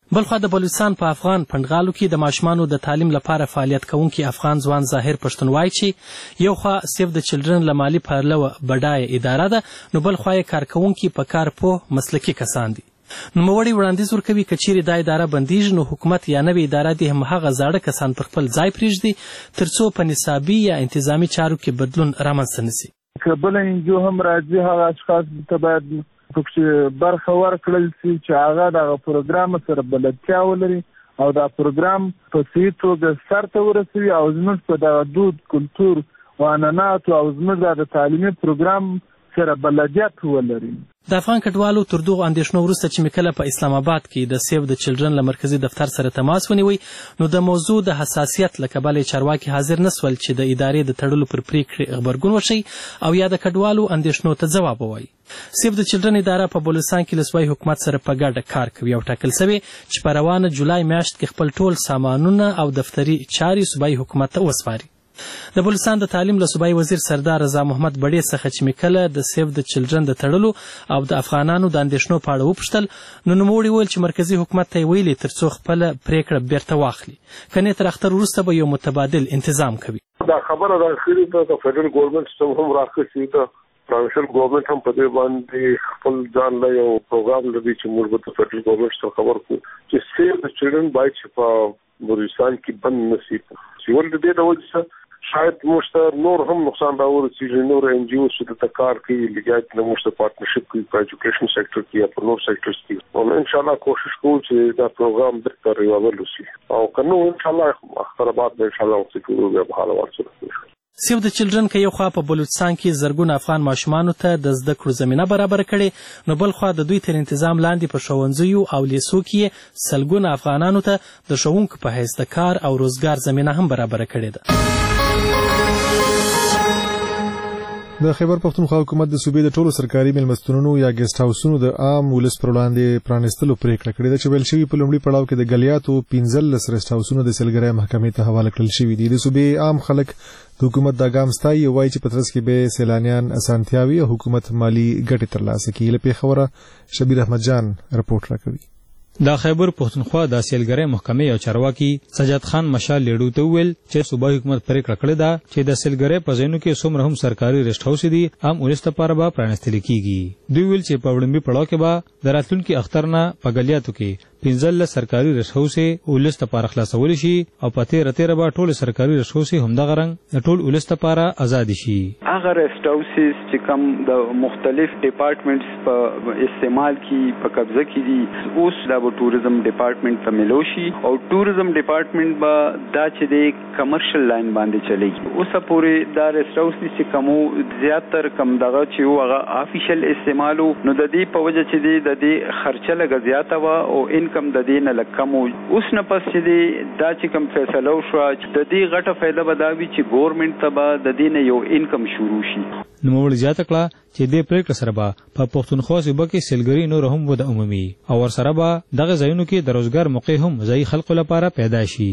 بلخوا د بلوچستان په افغان پنډغالو کې د ماشومانو د تعلیم لپاره فعالیت کوونکي افغان ځوان ظاهر پښتون وایي چې یو خوا سیف د چلډرن له مالي پلوه بډایه اداره ده، نو بل خوا یې کارکوونکي په کار پوه مسلکي کسان دي. نوموړی وړاندیز ورکوي که چیرې دا اداره بندیږي نو حکومت یا نوې اداره دې همهغه زاړه کسان پر خپل ځای پرېږدي تر څو په نصابي یا انتظامي چارو کې بدلون رامنځته نه سي. که بله انجو هم راځي هغه اشخاص ته باید پکې برخه ورکړل شي چې هغه دغه پروګرام سره بلدتیا ولري او دا پروګرام په صحیح توګه سرته ورسوي او زموږ په دغه دود کلتور او عنعناتو او زموږ د تعلیمي پروګرام سره بلدیت ولري. د افغان کډوالو تر دغو اندېښنو وروسته چې مې کله په اسلام آباد کې د سیف د چلډرن له مرکزي دفتر سره تماس ونیوی نو د موضوع د حساسیت له کبله چارواکي حاضر نه سول چې د ادارې د تړلو پر پرېکړې غبرګون وښیي او یا د کډوالو اندېښنو ته ځواب ووایي. سیف د چلډرن اداره په بلوچستان کې له صوبایي حکومت سره په ګډه کار کوي او ټاکل سوې چې په روانه جولای میاشت کې خپل ټول سامانونه او دفتري چارې صوبایي حکومت ته وسپاري. د بلوچستان د تعلیم له صوبایي وزیر سردار رضا محمد بډې څخه چې مې کله د سیف د چلډرن د تړلو او د افغانانو د اندېښنو په اړه وپوښتل نو نوموړي وویل چې مرکزي حکومت ته یې ویلي تر څو خپله پرېکړه بیرته واخلي، کنې تر اختر وروسته به یو متبادل انتظام کوي. دا خبره راخلي ته د فدرال ګورنمنت سیستم هم راخلي ته پروینشل ګورنمنت هم په دې باندې خپل ځان له یو پروګرام لري چې موږ به د فدرال ګورنمنت سره خبر کړو چې سیف د چلډرن باید چې په بلوچستان کې بند نه شي. چې ولې دې د وجې څخه شاید موږ ته نور هم نقصان راورسېږي، نور ان جی اوز چې دلته کار کوي لګیا موږ ته پارټنرشپ کوي په ایجوکیشن سیکټر کې یا په نور سیکټرز کې، او انشاءالله کوشش کوو چې دا پروګرام بیرته ریوالول وشي او که نه انشاءالله اخترابات به انشاءالله وختي کوو بیا به حاله ورسره. سیف د چلډرن که یو خوا په بلوچستان کې زرګونه افغان ماشومانو ته د زده کړو زمینه برابره کړې نو بل خوا د دوی تر انتظام لاندې په ښوونځیو او لیسو کې سلګونه افغانانو ته د ښوونکو په حیث د کار او روزګار زمینه هم برابره کړې ده. د خیبر پښتونخوا حکومت د صوبې د ټولو سرکاري میلمستونونو یا ګیسټ هاوسونو د عام ولس پر وړاندې پرانیستلو پریکړه کړې ده چې ویل شوي په لومړي پړاو کې د ګلیاتو 15 ریسټ هاوسونو د سیلګرۍ محکمې ته حواله کړل شوي دي. د صوبې عام خلک د حکومت دا ګام ستایي او وایي چې په ترڅ کې به سیلانیان اسانتیاوي او حکومت مالی ګټې ترلاسه کړي. له پېښوره شبیر احمد جان رپورټ راکوي. د خیبر پښتونخوا د سیلګرۍ محکمې یو چارواکي سجاد خان مشال لیډو ته ویل چې صوبایي حکومت پریکړه کړې ده چې د سیلګرۍ په ځایونو کې څومره هم سرکاري ریسټ هاوس دي عام ولس لپاره به پرانیستل کیږي. دوی ویل چې په وړاندې پړاو کې به د راتلونکي اختر نه په ګلیاتو کې 15 سرکاري ریسټ هاوس ولس لپاره خلاصول شي او په 13 به ټول سرکاري ریسټ هاوس همدغه رنګ ټول ولس لپاره آزاد شي. هغه ریسټ هاوس چې کوم د مختلف ډپارټمنټس په استعمال کې په قبضه کې دي اوس د ټوریزم ډپارټمنټ ته ملو شي او ټوریزم ډپارټمنټ به دا چې د کمرشل لاین باندې چلیږي. اوسه پورې دا ریسټ هاوس چې کوم زیاتر کم دغه چې هغه افیشل استعمالو نو د دې په وجه چې د دې خرچه لګ زیاته و او انکم د دې نه لکم اوس نه پس چې دا چې کوم فیصله وشو د دې غټه فائدہ بداوي چې ګورنمنت ته به د دې نه یو انکم شروع شي. نوموړي زیاته کړه چې دې پریکړه سره به په پښتونخوا صوبه کې سیلګري نور هم وده عمومي او ورسره به دغه ځایونو کې د روزګار موقع هم ځایي خلکو لپاره پیدا شي.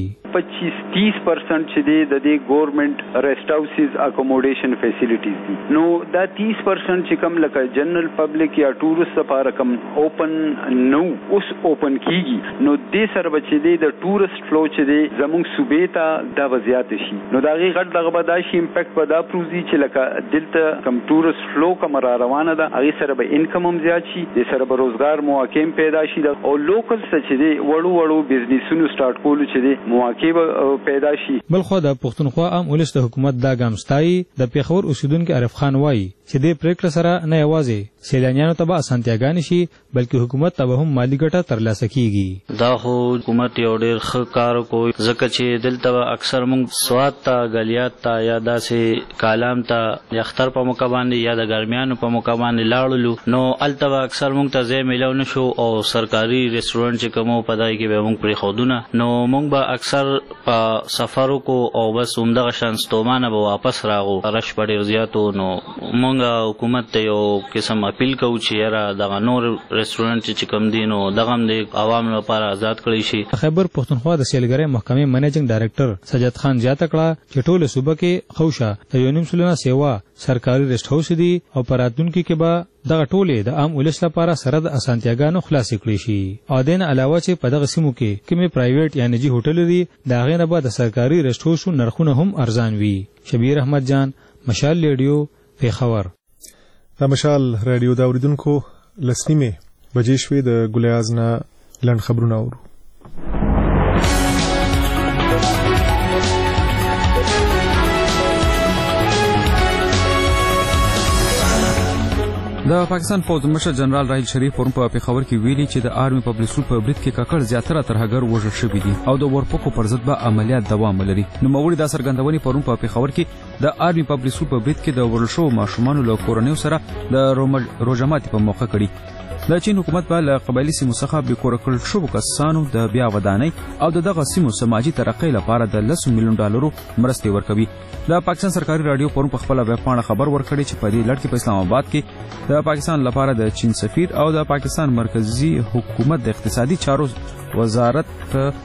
25-30% چې د دې ګورنمنت ریسټ هاوسز اکوموډیشن فیسیلیټیز دي نو دا 30% چې کوم لکه جنرال پبلک یا ټورست لپاره کوم اوپن نو اوس اوپن کیږي نو دې سره چې د ټورست فلو چې دی زموږ صوبې ته دا وضعیت شي نو دا غي غټ دغه بداشي امپیکټ په دا پروزي چې لکه دلته کم ټورست فلو کوم را روانه ده هغه سره به انکم هم زیات شي د سره به روزګار مواقع پیدا شي او لوکل څه چې دی وړو بزنسونو سٹارټ کولو چې دی مواقع پیدا شي. بلخو د پښتونخوا عام ولس د حکومت دا ګام ستایي. د پیښور اوسیدونکو عارف خان وایي چې د پریکړه سره نه یوازې سیلانیانو ته به اسانتیاګانې شي بلکې حکومت ته به هم مالی ګټه ترلاسه کیږي. دا خو حکومت یو ډیر ښه کار کوي ځکه چې دلته اکثر موږ سواد ته غلیات ته یا داسې کالام ته یا اختر په موقع باندې یا د ګرمیانو په موقع باندې لاړلو نو الته اکثر موږ ته ځای میلاو نشو او سرکاري ریسټورانټ چې کومو پدای کې به موږ پرې خودونه نو موږ به اکثر په سفرو کو او بس عمدغه شان ستومانه به واپس راغو رش په ډیر زیاتو نو موږ حکومت ته یو قسم اپیل کوو چې یاره دغه نور ریسټورانټ چې کوم دي نو دغه هم د عوامو لپاره آزاد کړی شي. خیبر پښتونخوا د سیلګرۍ محکمې منیجینګ ډایرکټر سجاد خان زیاته کړه چې ټوله صوبه کې خوشه د یو نیم سلنه سیوا سرکاري ریسټ هاوس دي او په راتلونکي کې به دغه ټولې د عام ولس لپاره سره د اسانتیاګانو خلاصې کړې شي. او دین علاوه چې په دغه سیمو کې کومې پرایویټ یا نجی هوټل دي دا غینه به د سرکاري رسټ هاوسو نرخونه هم ارزان وي. شبیر احمد جان، مشال ریډیو، پیښور. د مشال ریډیو د اوریدونکو لسنیمه بجې شوې د ګلیاز نه لنډ خبرونه اورو. د پاکستان فوج مشر جنرال راحیل شریف پرون په پیښور کې ویلي چې د آرمي پبلک سکول په برید کې ککړ زیاتره ترهګر وژل شوي دي او د ورپکو پر ضد به عملیات دوام لري. نوموړي دا څرګندونې پرون په پیښور کې د آرمي پبلک سکول په برید کې د وژل شوو ماشومانو له کورنیو سره د روژه ماتي په موقع کړي. د چین حکومت به له قبایلي سیمو څخه بېکوره کړل شوو کسانو د بیا ودانۍ او د دغه سیمو سماجي ترقۍ لپاره د $10 میلیون مرستې ورکوي. د پاکستان سرکاري راډیو پرون په خپله ویب پاڼه خبر ورکړی چې په دې لړ کې په اسلام آباد کې د پاکستان لپاره د چین سفیر او د پاکستان مرکزی حکومت د اقتصادي چارو وزارت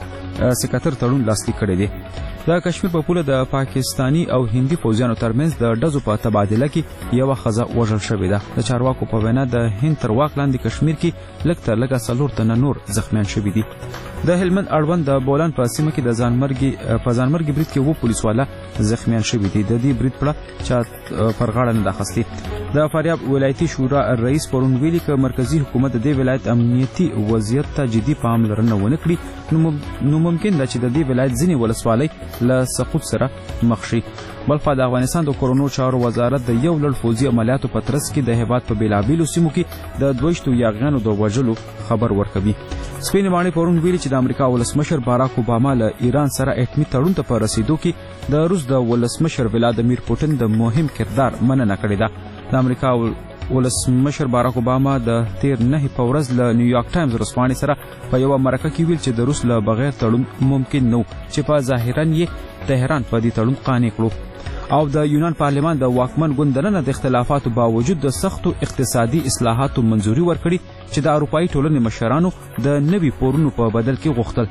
سکرټر تړون لاسلیک کړی دی. د کشمیر په پوله د پاکستانی او هندي فوجیانو ترمنځ د ډزو په تبادله کې یوه ښځه وژل شوې ده. د چارواکو په وینا د هند تر واک لاندې کشمیر کې لږ تر لږه 4 تنه نور زخمیان شوي دي. د هلمند اړوند د بولان په سیمه کې د ځانمرګي برید کې 2 پولیسوالا زخمیان شوي دي. د دې برید پړه چا پر غاړه نه ده اخیستې. د فاریاب ولایتي شورا رئیس پرون ویلي که مرکزی حکومت د دې ولایت امنیتي وضعیت ته جدي پاملرنه ونه کړي نو ممکن ده چې د دې ولایت ځینې ولسوالۍ له سقوط سره مخ شي. بلخوا د افغانستان د کورونو چارو وزارت د یو لړ پوځي عملیاتو په ترڅ کې د هیواد په بېلابېلو سیمو کې د 22 یاغیانو د وژلو خبر ورکوي. سپینې باڼې پرون ویلي چې د امریکا ولسمشر باراک اوباما له ایران سره اټومي تړون ته په رسیدو کې د روس د ولسمشر ولادیمیر پوټین د مهم کردار مننه کړې ده. د امریکا ولسمشر باراک اوباما د تیر 9 په ورځ له نیویارک ټایمز ورځپاڼې سره په یوه مرکه کې ویل چې د روس له بغیر تړون ممکن نه و چې په ظاهرا یې تهران په دې تړون قانع کړو. او د یونان پارلمان د واکمن ګوند دننه د اختلافاتو باوجود د سختو اقتصادي اصلاحاتو منظوري ورکړي چې د اروپایي ټولنې مشرانو د نوي پورونو په بدل کې غوښتل.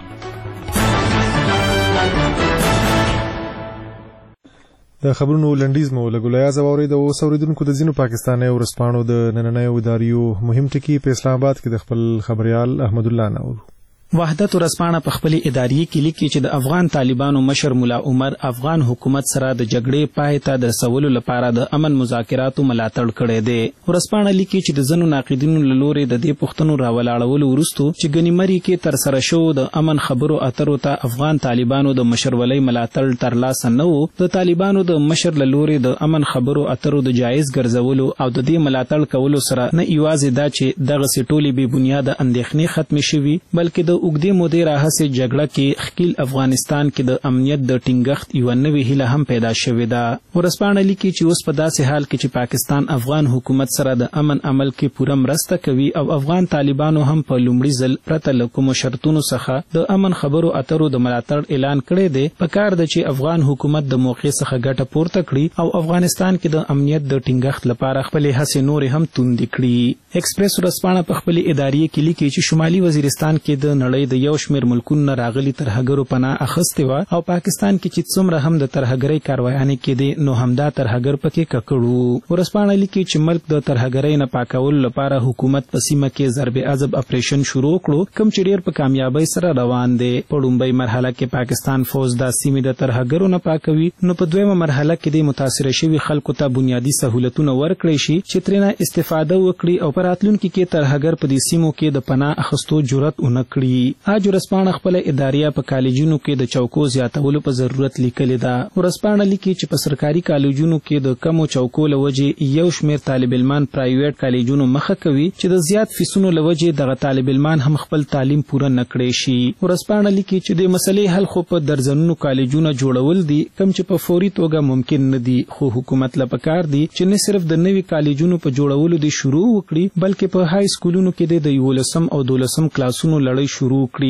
د خبرونو لنډیز مو له ګلیاز واورید او اوریدونکو د ځینو پاکستاني ورځپاڼو د نننیو اداریو مهم ټکي په اسلام آباد کې د خپل خبريال احمد الله نور. وحدت ورځپاڼه په خپل اداري کې لیکي چې د افغان طالبانو مشر مولا عمر افغان حکومت سره د جګړې پای ته د رسولو لپاره د امن مذاکراتو ملاتړ کړی دی. ورځپاڼه لیکي چې د ځینو ناقدینو له لوري د دې پوښتنو راولاړولو وروسته چې ګنیمري کې تر سره شو د امن خبرو اترو ته افغان طالبانو د مشرولۍ ملاتړ ترلاسه نه و، د طالبانو د مشر له لوري د امن خبرو اترو د جایز ګرځولو او د دې ملاتړ کولو سره نه یوازې دا چې دغه ټولې بې بنیاده اندېښنې ختمې شوي بلکې د اوږدې مودې راهیسې جګړه کې خپل افغانستان کې د امنیت د ټینګښت یوه نوې هیله هم پیدا شوې ده. ورځپاڼه لیکي چې اوس په داسې حال کې چې پاکستان افغان حکومت سره د امن عمل کې پوره مرسته کوي او افغان طالبانو هم په لومړي ځل پرته له کومو شرطونو څخه د امن خبرو اترو د ملاتړ اعلان کړی دی، پکار ده چې افغان حکومت د موقع څخه ګټه پورته کړي او افغانستان کې د امنیت د ټینګښت لپاره خپلې هڅې نورې هم توندې کړي. ایکسپریس ورځپاڼه په خپل اداري کې لیکي چې شمالي وزیرستان کې د نړۍ د یو شمېر ملکونو راغلي ترهګرو پناه اخیستې وه او پاکستان کې چې څومره هم د ترهګرۍ کاروایانې کېدې نو همدا ترهګر پکې ککړ وو. ورځپاڼه لیکي چې ملک د ترهګرۍ نه پاکولو لپاره حکومت په سیمه کې ضرب عضب اپریشن شروع کړو کوم چې ډېر په کامیابۍ سره روان دی. په لومړۍ مرحله کې پاکستان فوج دا سیمې د ترهګرو نه پاکوي نو په دویمه مرحله کې د متاثره شوي خلکو ته بنیادي سهولتونه ورکړي شي چې ترېنه استفاده وکړي او په راتلونکي کې ترهګر په دې سیمو کې د پناه اخیستو جرأت ونه کړي. ورځپاڼه خپل اداریه په کالجونو کې د چوکو زیاتولو په ضرورت لیکلې ده. ورځپاڼه لیکي چې په سرکاري کالجونو کې د کمو چوکو له وجې یو شمېر طالب علمان پرایویټ کالجونو مخه کوي چې د زیات فیسونو له وجې دغه طالب علمان هم خپل تعلیم پوره نه کړی شي. ورځپاڼه لیکي چې د مسلې حل خو په درجنونو کالجونه جوړول دي کوم چې په فوري توګه ممکن نه دي، خو حکومت له پکار دي چې نه صرف د نوي کالجونو په جوړولو دي شروع وکړي بلکې په های سکولونو کې د 11 او 12 کلاسونو لړۍ شروع کړي.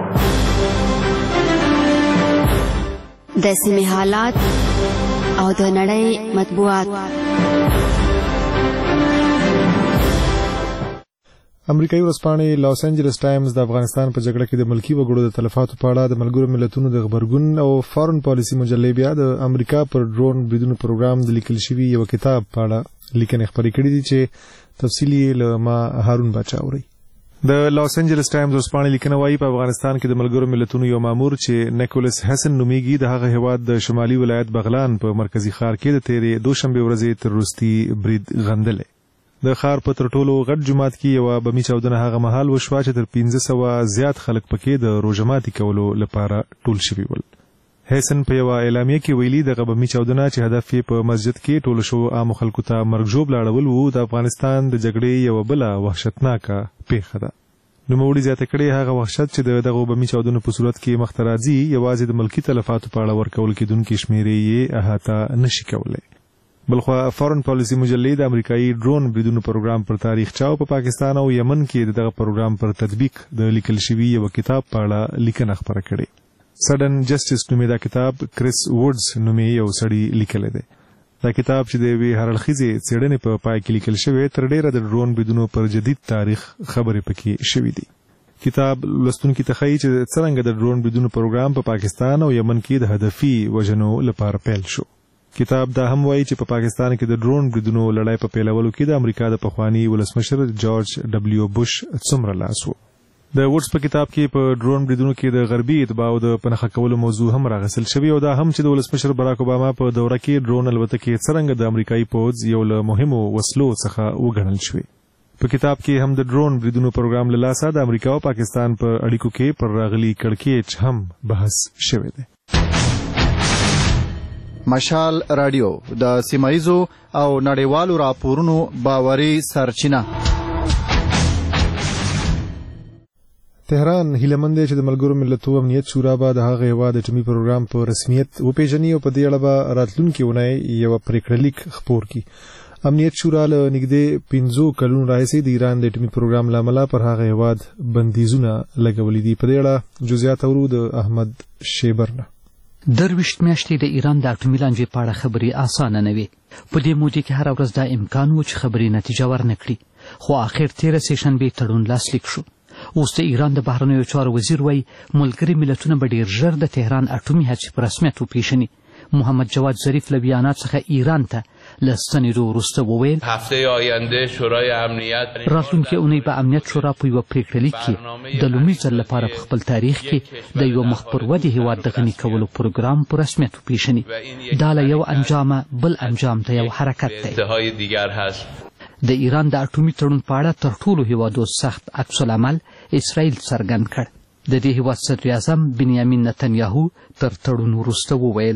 د سیمې حالات او د نړۍ مطبوعات. امریکایي ورځپاڼې لاس انجلس ټایمز د افغانستان په جګړه کې د ملکی وګړو د تلفاتو په اړه د ملګرو ملتونو د خبرګون او فارن پالیسي مجلې بیا د امریکا پر ډرون بریدونو پروګرام د لیکل شوی یو کتاب په اړه لیکنې خپرې کړې دي چې تفصیلی له ما هارون بچاوري. د لاس انجلس ټایمز ورسپانې لیکنه وايي په افغانستان کې د ملګرو ملتونو یو مامور چې نیکولس هسن نومیږي د هغه هیواد د شمالي ولایت بغلان په مرکزی ښار کې د تیرې دوشنبه ورځې تروریستي برید غندلې. د ښار په تر ټولو غټ جومات کې یو بمي چاودنه هغه مهال وشوه چې تر 1500 زیات خلک پکې د روژماتي کولو لپاره ټول شوي ول. هسن په یو اعلامیه کې ویلي د غبمي چاودنه چې هدف یې په مسجد کې ټول شو عام خلکو ته مرګ ژوب لاړول وو د افغانستان د جګړې یو بل وحشتناکه پیښه ده. نوموړي زیاته کړې هغه وحشت چې دغه بمي چاودنو په صورت کې مخ ته راځي یوازې د ملکي تلفاتو په اړه ورکول کېدونکي شمیرې یې احاطه نشي کولی. بلخوا فارن پالیسي مجلې د امریکایي ډرون بریدونو پروګرام پر تاریخچه او په پاکستان او یمن کې دغه پروګرام پر تطبیق د لیکل شوي یو کتاب په اړه لیکنه خپره کړې. سډن جسټس نومې دا کتاب کریس ووډز نومې یو سړي لیکلی دی. دا کتاب چې د یوې هرړخیزې څېړنې په پای کې لیکل شوی تر ډېره د ډرون بریدونو پر جدید تاریخ خبرې پکې شوي دي. کتاب لوستونکي ته ښیي چې څرنګه د ډرون بریدونو پروګرام په پاکستان او یمن کې د هدفي وژنو لپاره پیل شو. کتاب دا هم وایي چې په پاکستان کې د ډرون بریدونو لړۍ په پیلولو کې د امریکا د پخواني ولسمشر جورج ډبلیو بوش څومره لاس و. د وډز په کتاب کې په ډرون بریدونو کې د غربي اتباعو د پنهخه کولو موضوع هم راغسل شوی او دا هم چې د ولسمشر براک اوباما په دوره کې ډرون الوتکې څرنګه د امریکایي پوځ یو له مهمو وسلو څخه وګڼل شوی. په کتاب کې هم د ډرون بریدونو پروګرام له لاسه د امریکا او پاکستان په اړیکو کې پر راغلي کړکېچ هم بحث شوی دی. مشال رادیو د سیمایزو او نړیوالو راپورونو باوري سرچینه. تهران هیلمند چې د ملګرو ملتونو امنیت شورا به د هغه هیواد اټومي پروګرام په رسمیت وپیژني او په دې اړه به راتلونکي اونۍ یو پریکړه لیک خپور کړي. امنیت شورا له نږدې 15 کلونو راهیسې د ایران د اټومي پروګرام له امله پر هغه هیواد بندیزونه لګولي دي. په دې اړه جزئیات اورو د احمد شیبرنه. درویشت میاشتې د ایران د اټومي لانجې په اړه خبرې اسانه نه وي. په دې موده کې هر ورځ دا امکان و چې خبرې نتیجه ورنکړي، خو اخر تیره سهشنبې تړون لاسلیک شو. اوس د ایران د بهرنیو چارو وزیر وایي ملګري ملتونه به ډېر ژر د تهران اټومي هڅې په رسمیت وپیژني. محمد جواد ظریف له بیانات څخه ایران ته له ستنېدو وروسته وویل هفته آینده شورای امنیت راتلونکې اونۍ به امنیت شورا په یوه پریکړه لیک کې د لومړي ځل لپاره په خپل تاریخ کې د یوه مخ پر ودې هیواد د غني کولو پروګرام په رسمیت وپیژني. دا له یو انجامه بل انجام ته یو حرکت دی. انتهای دیگر هست. د ایران د اټومي تړون په اړه تر ټولو هیوادو سخت عکس العمل اسرائیل څرګند کړ. د دې هیواد صدر اعظم بنیامین نتنیاهو تر تړون وروسته وویل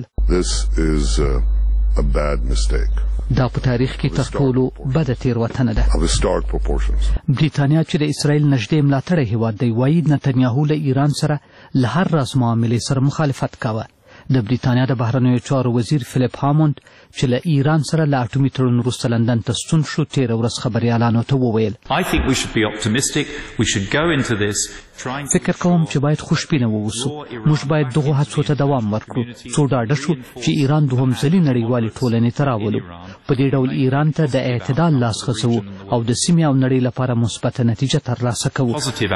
دا په تاریخ کې تر ټولو بده تېروتنه ده. بریتانیا چې د اسرائیل نږدې ملاتړی هیواد دی وایي نتنیاهو له ایران سره له هر راز معاملې سره مخالفت کاوه. د بریتانیا د بهرنیو چارو وزیر فلیپ هاموند چې له ایران سره له اټومي تړون وروسته لندن ته ستون شو تېره ورځ خبریالانو ته وویل فکر کوم چې باید خوشبینه واوسو. موږ باید دغو هڅو ته دوام ورکړو څو ډاډه شو چې ایران دوهم ځلي نړیوالې ټولنې ته راولو. په دې ډول ایران ته د اعتدال لاس غځوو او د سیمې او نړۍ لپاره مثبته نتیجه ترلاسه کوو.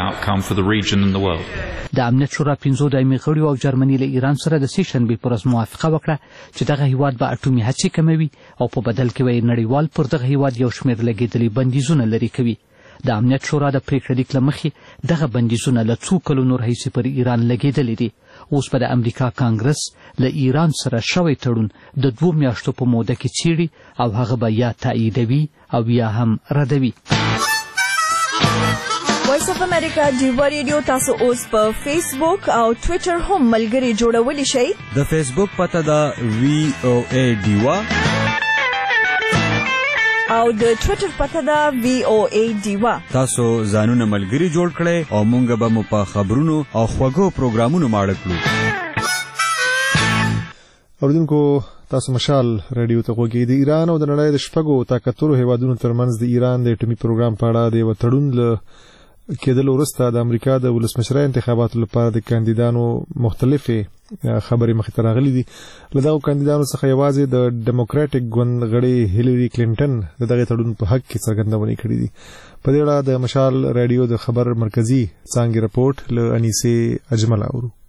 د امنیت شورا 15 دایمي غړیو او جرمني له ایران سره د سهشنبې په ورځ موافقه وکړه چې دغه هیواد به اټومي هڅې کموي او په بدل کې به نړیوال پر دغه هیواد یو شمېر لګېدلي بندیزونه لرې کوي. د امنیت شورا د پریکړه لیک له مخې دغه بندیزونه له څو کلونو راهیسې پر ایران لګېدلي دي. اوس به د امریکا کانګرس له ایران سره شوی تړون د 2 میاشتو په موده کې څیړي او هغه به یا تاییدوي او یا هم ردوي. وایس اف امریکا ډیوا ریډیو تاسو اوس په فیسبوک او ټویټر هم ملګري جوړولی شئ. د فیسبوک پته ده VOA ډیوا او د ټویټر پته ده VOA ډیوا. تاسو ځانونه ملګري جوړ کړئ او مونږ به مو په خبرونو او خوږو پروګرامونو ماړه کړو. اوریدونکو تاسو مشال رادیو ته غوږی. د ایران او د نړۍ د شپږو طاقتورو هیوادونو ترمنځ د ایران د اټومي پروګرام په اړه د یو تړون له کېدلو وروسته د امریکا د ولسمشرۍ انتخاباتو لپاره د کاندیدانو مختلفې خبرې مخې ته راغلي دي. له دغو کاندیدانو څخه یوازې د ډیموکراټیک ګوند غړې هیلري کلینټن د دغه تړون په حق کې څرګندونې کړې دي. په دې اړه د مشال رادیو د خبر مرکزی څانګې رپورټ له انیسې اجمل اورو.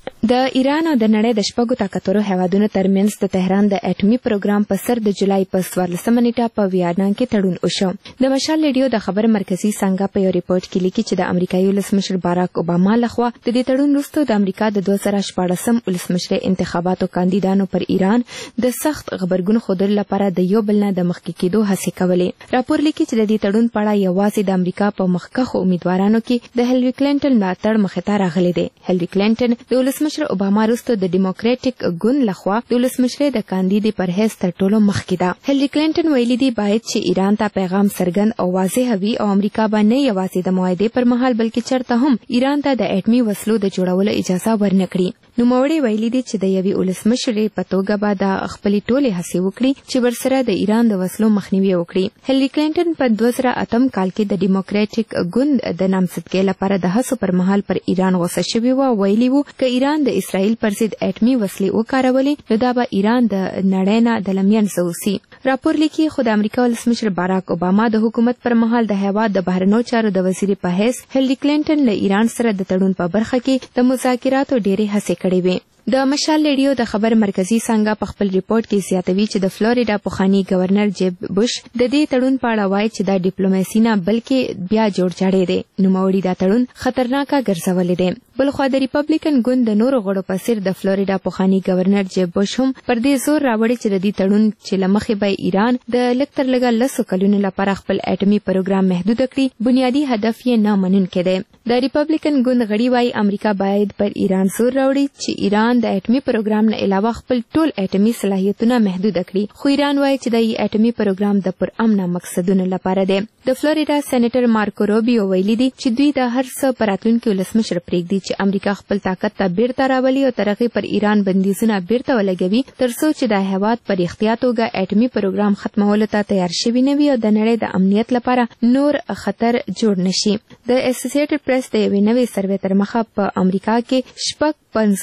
د ایران او د نړۍ د شپږو طاقتورو هیوادونو ترمنځ د تهران د اټومي پروګرام په سر د جولای په 14 نیټه په ویانا کې تړون وشو. د مشال ریډیو د خبر مرکزی څنګه په یو ریپورت کې لیکي چې د امریکایي ولسمشر باراک اوباما لخوا د دې تړون وروسته د امریکا د 2014 ولسمشر انتخاباتو کاندیدانو پر ایران د سخت خبرګون ښودلو لپاره د یو بل نه د مخکې کېدو هڅې کولې. راپور لیکي چې د دې تړون په اړه یوازې د امریکا په مخکښو امیدوارانو کې د هیلری کلینټن ملاتړ مخې ته راغلی دی. هیلری کلینټن د ولسمشر اوباما وروسته د ډیموکراټیک ګوند لخوا د ولسمشر د کاندید پر حیث تر ټولو مخکې ده. هیلری کلینټن ویلي دی باید چې ایران ته پیغام څرګند او واضح وي او امریکا باندې یوازې د معاهدې پر مهال بلکې چرته هم ایران ته د اټومي وسلو د جوړولو اجازه ورنکړي. نوموړي ویلي دی چې د یوې ولسمشر په توګه به د خپلې ټولې هڅې وکړي چې ورسره د ایران د وسلو مخنیوي وکړي. هیلری کلینټن په 2008 کال کې د ډیموکراټیک ګوند د نامزدګۍ لپاره د هڅو پر مهال پر ایران غوسه شوی و. ویلي و که ایران د اسرائیل پر ضد اټومي وسلې وکارولې نو دا به ایران د نړۍ نه د لمینځه وسی. راپور لیکي خو د امریکا ولسمشر باراک اوباما د حکومت پر مهال د هیواد د بهرنیو چارو د وزیر په حیث هیلری کلینټن له ایران سره د تړون په برخه کې د مذاکراتو ډېرې هڅې کړې وې. د مشال ریډیو د خبر مرکزی څنګه په خپل ریپورت کې زیاتوي چې د فلوریډا پخوانی گورنر جیب بوش د دې تړون په اړه وایي چې دا ډیپلوماسي نه بلکې بیا جوړ جاړی دی. نوموړي دا تړون خطرناک ګرځولې دی. بلخوا د ریپبلیکن ګوند د نورو غړو په څیر د فلوریډا پخوانی گورنر جیب بوش هم پر دې زور راوړي چې د دې تړون چې له مخې به ایران د لږ تر لږه 10 کلونو لپاره خپل اټومي پروګرام محدود کړي بنیادی هدف یې نه منونکی دی. د ریپبلیکن ګوند غړي وایي امریکا باید پر ایران زور راوړي چې ایران د اټومي پروګرام نه علاوه خپل ټول اټومي صلاحیتونه محدود کړي. خو ایران وایي چې د اټومي پروګرام د پرامن مقصدونو لپاره دی. د فلوریډا سېنیټر مارکو روبیو ویلي دی چې دوی د هر څه پر راتلونکي ولسمشر پرېږدي چې امریکا خپل طاقت ته بیرته راولي او تر هغې پر ایران بندیزونه بیرته ولګوي تر څو چې د هیواد پر اختیار توګه اټومي پروګرام ختمولو ته تیار شوي نه وي او د نړۍ د امنیت لپاره نور خطر جوړ نشي. د اسوسییټډ پریس د یوې نوې سروې تر مخه په امریکا کې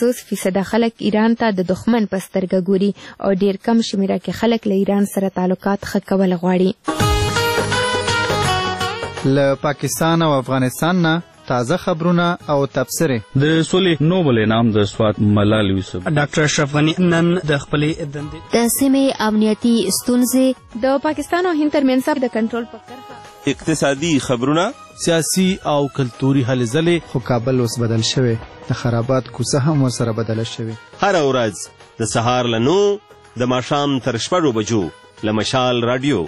50% خلک ایران ته د دښمن په سترګه ګوري او ډېر کم شمیره کې خلک له ایران سره تعلقات ښه کول غواړي. له پاکستان او افغانستان نه تازه خبرونه او تبصرې. د سولې نوبل انعام د سوات ملال یوسف ډاکټر اشرف غنی نن د خپلې دندې د سیمې امنیتي ستونزې د پاکستان او هند ترمنځ د کنټرول په کرښه اقتصادي خبرونه سیاسي او کلتوري هلې ځلې. خو کابل اوس بدل شوی د خرابات کوڅه هم ورسره بدله شوې. هر ورځ د سهار له 9 د ماښام تر 6 بجو له مشال رادیو.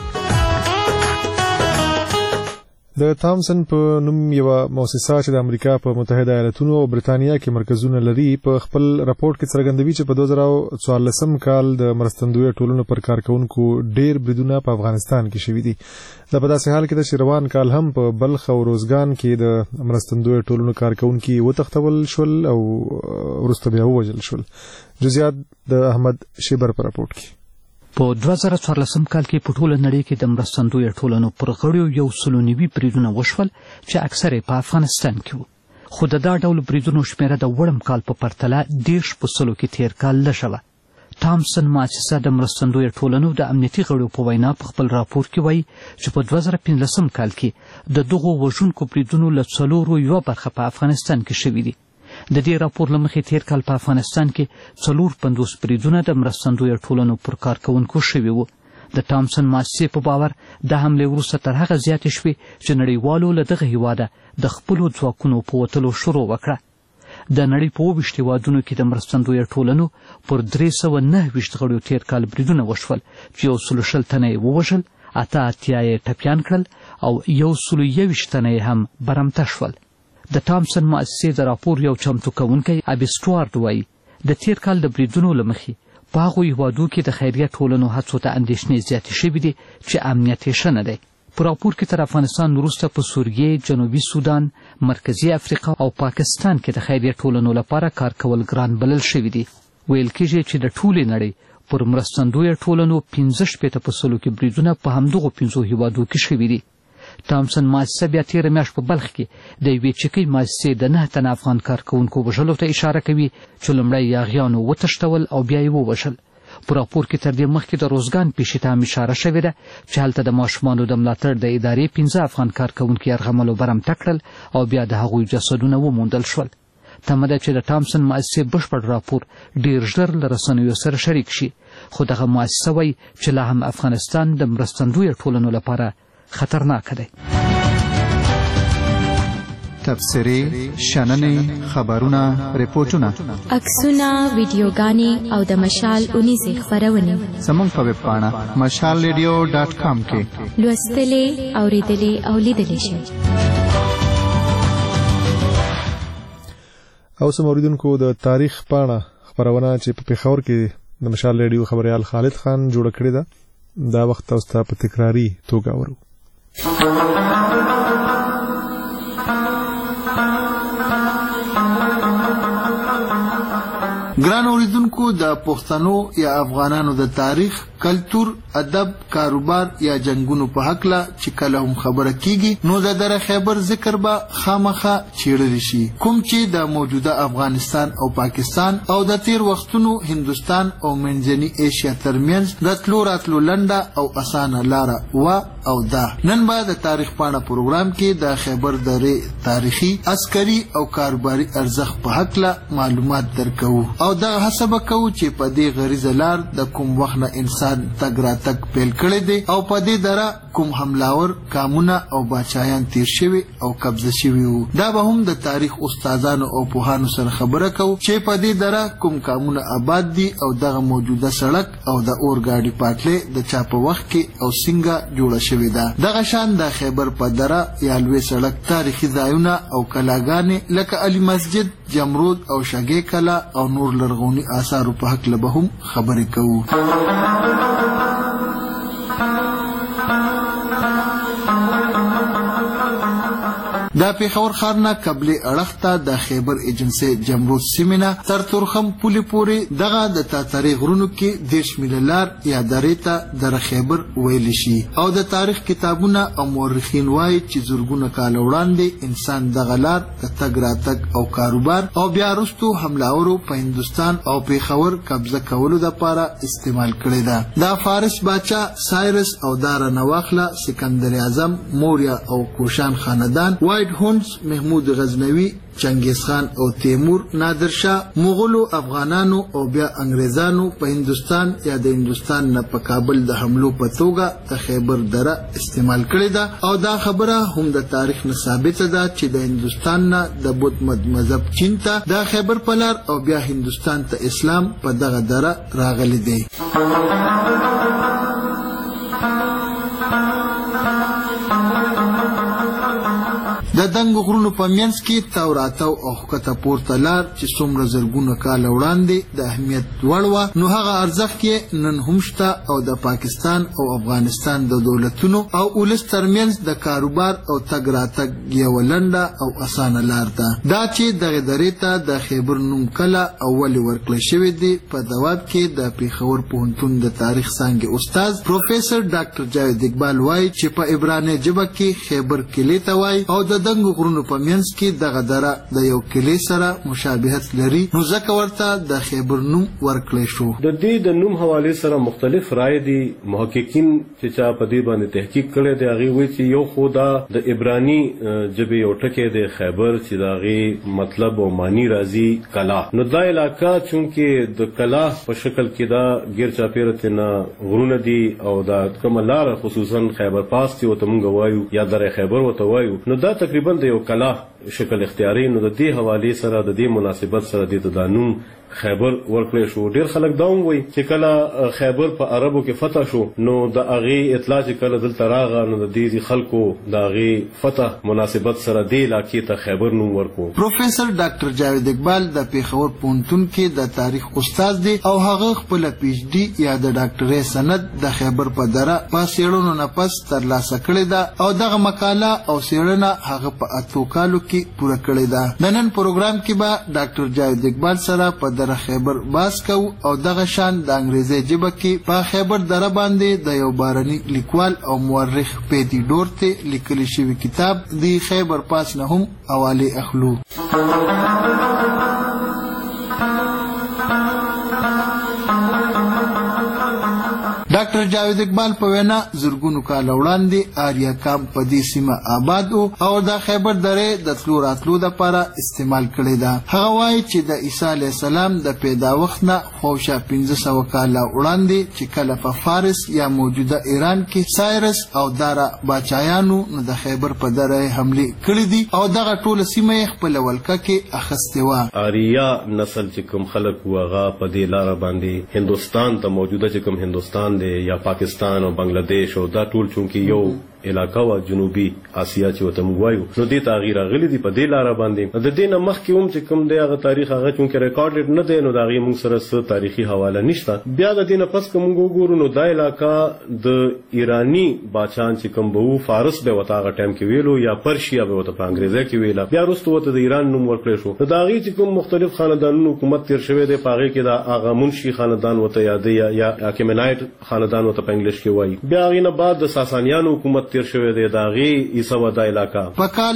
د تامسن په نوم یو مؤسسه چې د امریکا په متحده ایالاتونو او برتانیا کې مرکزونه لري په خپل راپورټ کې څرګندوي چې په 2014 کال د مرستندوی ټولنو پر کارکونکو ډېر بریدونه په افغانستان کې شوي دي. دا په داسې حال کې د روان کال هم په بلخ او روزګان کې د مرستندوی ټولنو کارکونکي وتښتول شول او وروسته بیا ووژل شول. جزئیات د احمد شیبر په راپورټ کې. په 2014 کال کې په ټوله نړۍ کې د مرستندوی ټولنو پر غړیو 190 بریدونه وشول چې اکثره په افغانستان کې وو. خو د دا ډول بریدونو شمیره د وړم کال په پرتله 10% کې تیر کال لږه وه. تامسن مؤسسه د مرستندوی ټولنو د امنیتي غړیو په وینا په خپل راپور کې وایي چې په 2015 کال کې د دغو وژونکو بریدونو له 4 برخه په افغانستان کې شوي دي. د دې راپور له مخې تیر کال په افغانستان کې 450 بریدونه د مرستندوی ټولنو پر کارکونکو شوي وو. د تامسن مؤسسې په باور د حملې وروسته تر هغه زیاتې شوې چې نړیوالو له دغه هیواده د خپلو ځواکونو په وتلو شروع وکړه. د نړۍ په 20 هیوادونو کې د مرستندوی ټولنو پر 329 غړیو تیر کال بریدونه وشول چې 120 تنه یې ووژل، 88 یې ټپیان کړل او 121 تنه یې هم برمته شول. د تامسن مؤسسې د راپور یو چمتو کوونکی ابي سټوارټ وایي د تیر کال د بریدونو له مخې په هغو هیوادو کې د خیریه ټولنو هڅو ته اندېښنې زیاتې شوي دي چې امنیت یې ښه نه دی. په راپور کې تر افغانستان وروسته په سوریې، جنوبي سودان، مرکزي افریقا او پاکستان کې د خیریه ټولنو لپاره کار کول ګران بلل شوي دي. ویل کېږي چې د ټولې نړۍ پر مرستندوی ټولنو 15% کې بریدونه په همدغو 5 هیوادو کې شوي دي. تامسن مؤسسه بیا تېره میاشت په بلخ کې د یوې چکۍ مؤسسې د 9 تنه افغان کارکوونکو وژلو ته اشاره کوي چې لومړی یاغیانو وتښتول او بیا یې ووژل. په راپور کې تر دې مخکې د روزګان پیښې ته هم اشاره شوې ده چې هلته د ماشومانو د ملاتړ د ادارې 15 افغان کارکوونکي یرغمل او برمته کړل او بیا د هغوی جسدونه وموندل شول. تمه ده چې د ټامسن مؤسسې بشپړ راپور ډیر ژر له رسنیو سره شریک شي، خو دغه مؤسسه وایي چې لا هم افغانستان د مرستندویه ټولنو لپاره خطرناک دی. تبصرې، شننې، خبرونه، ریپورټونه، عکسونه، ویډیوګانې او د مشال اونیزې خپرونې زموږ په ویب پاڼه mashalradio.com کې لوستلې، اورېدلې او لیدلې شئ. او سم اوریدونکو د تاریخ پاڼه خبرونه چې په پېښور کې د مشال ریډیو خبريال خالد خان جوړ کړی ده، دا وخت تاسو ته په تکراری توګه اورو. ګران اوریدونکو، د پښتنو یا افغانانو د تاریخ، کلتور، ادب، کاروبار یا جنگونو په حقله چې کله هم خبره کیږي نو د دره خیبر ذکر به خامخا چیرل شي، کوم چې د موجوده افغانستان او پاکستان او د تیر وختونو هندستان او منځنی ایشیا ترمنځ د تلو راتلو لنډه او اسانه لاره و او دا. نن به د تاریخ پاڼه پروګرام کې د خیبر درې تاریخي، عسکري او کاروباري ارزښت په حقله معلومات درکوو او دا حساب کوو چې په دې غریزه لار د کوم وخت نه انسان تګ راتګ پیل کړی دی او په دې دره کوم حملاور قامونه او باچایان تیر شوي او قبضه شوي وو. دا به هم د تاریخ استادانو او پوهانو سره خبره کوو چې په دې دره کوم قامونه آباد دي او دغه موجوده سړک او د اورګاډي پټلۍ د چا په وخت کې او څنګه جوړه شوې ده. دغه شان د خیبر په دره یا لوی سړک تاریخي ځایونه او کلاګانې لکه علي مسجد، جمرود او شګې کلا او نور لرغوني آثارو په حق له به هم خبرې کوو. دا پیښور ښار نه قبلې اړخ ته د خیبر ایجنسۍ جمرود سیمې نه تر تورخم پولې پورې دغه د تاترې غرونو کې 10 میله لار یا درې ته دره خیبر ویلی شي او د تاریخ کتابونه او مورخین وایي چې زرګونه کاله وړاندې انسان دغه لار د تګ راتګ او کاروبار او بیا وروستو حملاورو په هندوستان او پیښور قبضه کولو دپاره استعمال کړې ده. دا فارس باچا سایرس او دارا نواخله، سکندر اعظم، موریا او کوشان خاندان، وایټ هونز، محمود غزنوي، چنگیز خان او تیمور، نادر شاه، مغولو، افغانانو او بیا انګریزانو په هندوستان یا د هندوستان نه په کابل د حملو په توګه د خیبر دره استعمال کړې ده او دا خبره هم د تاریخ نه ثابته ده چې د هندوستان نه د بودھ مذهب چین ته د خیبر په لار او بیا هندوستان ته اسلام په دغه دره راغلی دی. د دنګو غرونو په منځ کې تاو راتاو او ښکته پورته لار چې څومره زرګونه کاله وړاندې د اهمیت وړ وه نو هغه ارزښت یې نن هم شته او د پاکستان او افغانستان د دولتونو او ولس ترمنځ د کاروبار او تګ راتګ یوه لنډه او اسانه لار ده. دا چې دغې درې ته د خیبر نوم کله او ولې ورکړی شوی دی په ځواب کې د پېښور پوهنتون د تاریخ څانګې استاد پروفیسر ډاکټر جاوید اقبال وایي چې په عبراني ژبه کې خیبر کلي ته وایي او د دنګو غرونو په منځ کې دغه دره د یو کلي سره مشابهت لري نو ځکه ورته د خیبر نوم ورکړی شو. د دې د نوم حوالې سره مختلف رائے دي. محققین چې چا په دې باندې تحقیق کړی دی هغې وایي چې یو خو دا د عبراني ژبې یو ټکی دی خیبر چې د هغې مطلب او معنی راځي کلا. نو دا علاقه چونکې د کلا په شکل کې دا ګیر چاپیره ترنه غرونه دي او دا کومه لاره خصوصا خیبر پاس چې ورته موږ وایو یا دره خیبر ورته وایو نو دا تقریبا د یو کلا شکل اختیاري. نو د دې حوالې سره د دې مناسبت سره د دانون خیبر ورکړی شو. ډیر خلک دا هم وایي چې کله خیبر په عربو کې فتح شو نو د هغې اطلاع چې کله دلته راغله نو د دې خلکو د هغې فتح مناسبت سره دې علاقې ته خیبر نوم ورکړو. پروفیسر ډاکټر جاوید اقبال د پېښور پوهنتون کې د تاریخ استاد دی او هغه خپله پی ایچ ډي یا د ډاکټرۍ سند د خیبر په دره په څېړنو نه پس ترلاسه کړې ده او دغه مقاله او څېړنه هغه په 8 کالو کې پوره کړې ده. د نن پروګرام کې به ډاکټر جاوید اقبال سره په دره خیبر باس کو او دغه شان د انګریزي ژبه کې په خیبر دره باندې د یو بارني لیکوال او مورخ پیټي ډورته لیکل شوی کتاب دی خیبر پاس نه هم حواله اخلو. ډاکټر ډاکټر جاوید اقبال په وینا زرګونو کال وړاندې آریا کام په دې سیمه آباد او د خیبر درې د تلو راتلو لپاره استعمال کړی ده. هغه وایي چې د عیسی علیه السلام د پیدا وخت نه خواوشا 1500 کال وړاندې چې کله په فارس یا موجوده ایران کې سایرس او دارا باچایانو نو د خیبر په دره حمله کړې دي او دغه ټول سیمه خپل ولکه کې اخستې و. آریا نسل چې کوم خلک وغه په دې لار باندې هندستان ته موجوده چې کوم هندستان دی یا پاکستان او بنگلاديش او دا ټول چونکی یو علاقہ وا جنوبي آسیا چې وته موږ وایو نو دې تغییر غلي دي په دې لار باندې د دې نه مخکې هم چې کوم دی هغه تاریخ هغه چونکه ریکارډډ نه دی نو دا غي موږ سره تاریخي حواله نشته. بیا د دې نه پس کوم وګورو نو دا علاقہ د ایرانی بادشاہان چې کوم بو فارس به وته هغه ټایم کې ویلو یا پرشیا به وته په انګریزي کې ویلا بیا وروسته وته د ایران نوم ورکړل شو. دا غي چې کوم مختلف خاندانونو حکومت تیر شوی دی پاغه کې دا هغه منشي خاندان وته یادې یا اکیمنایټ خاندان وته په انګلیش کې وایي. بیا غي نه بعد د ساسانیانو حکومت تیر شوی دی دا عیسی ودا علاقہ په کال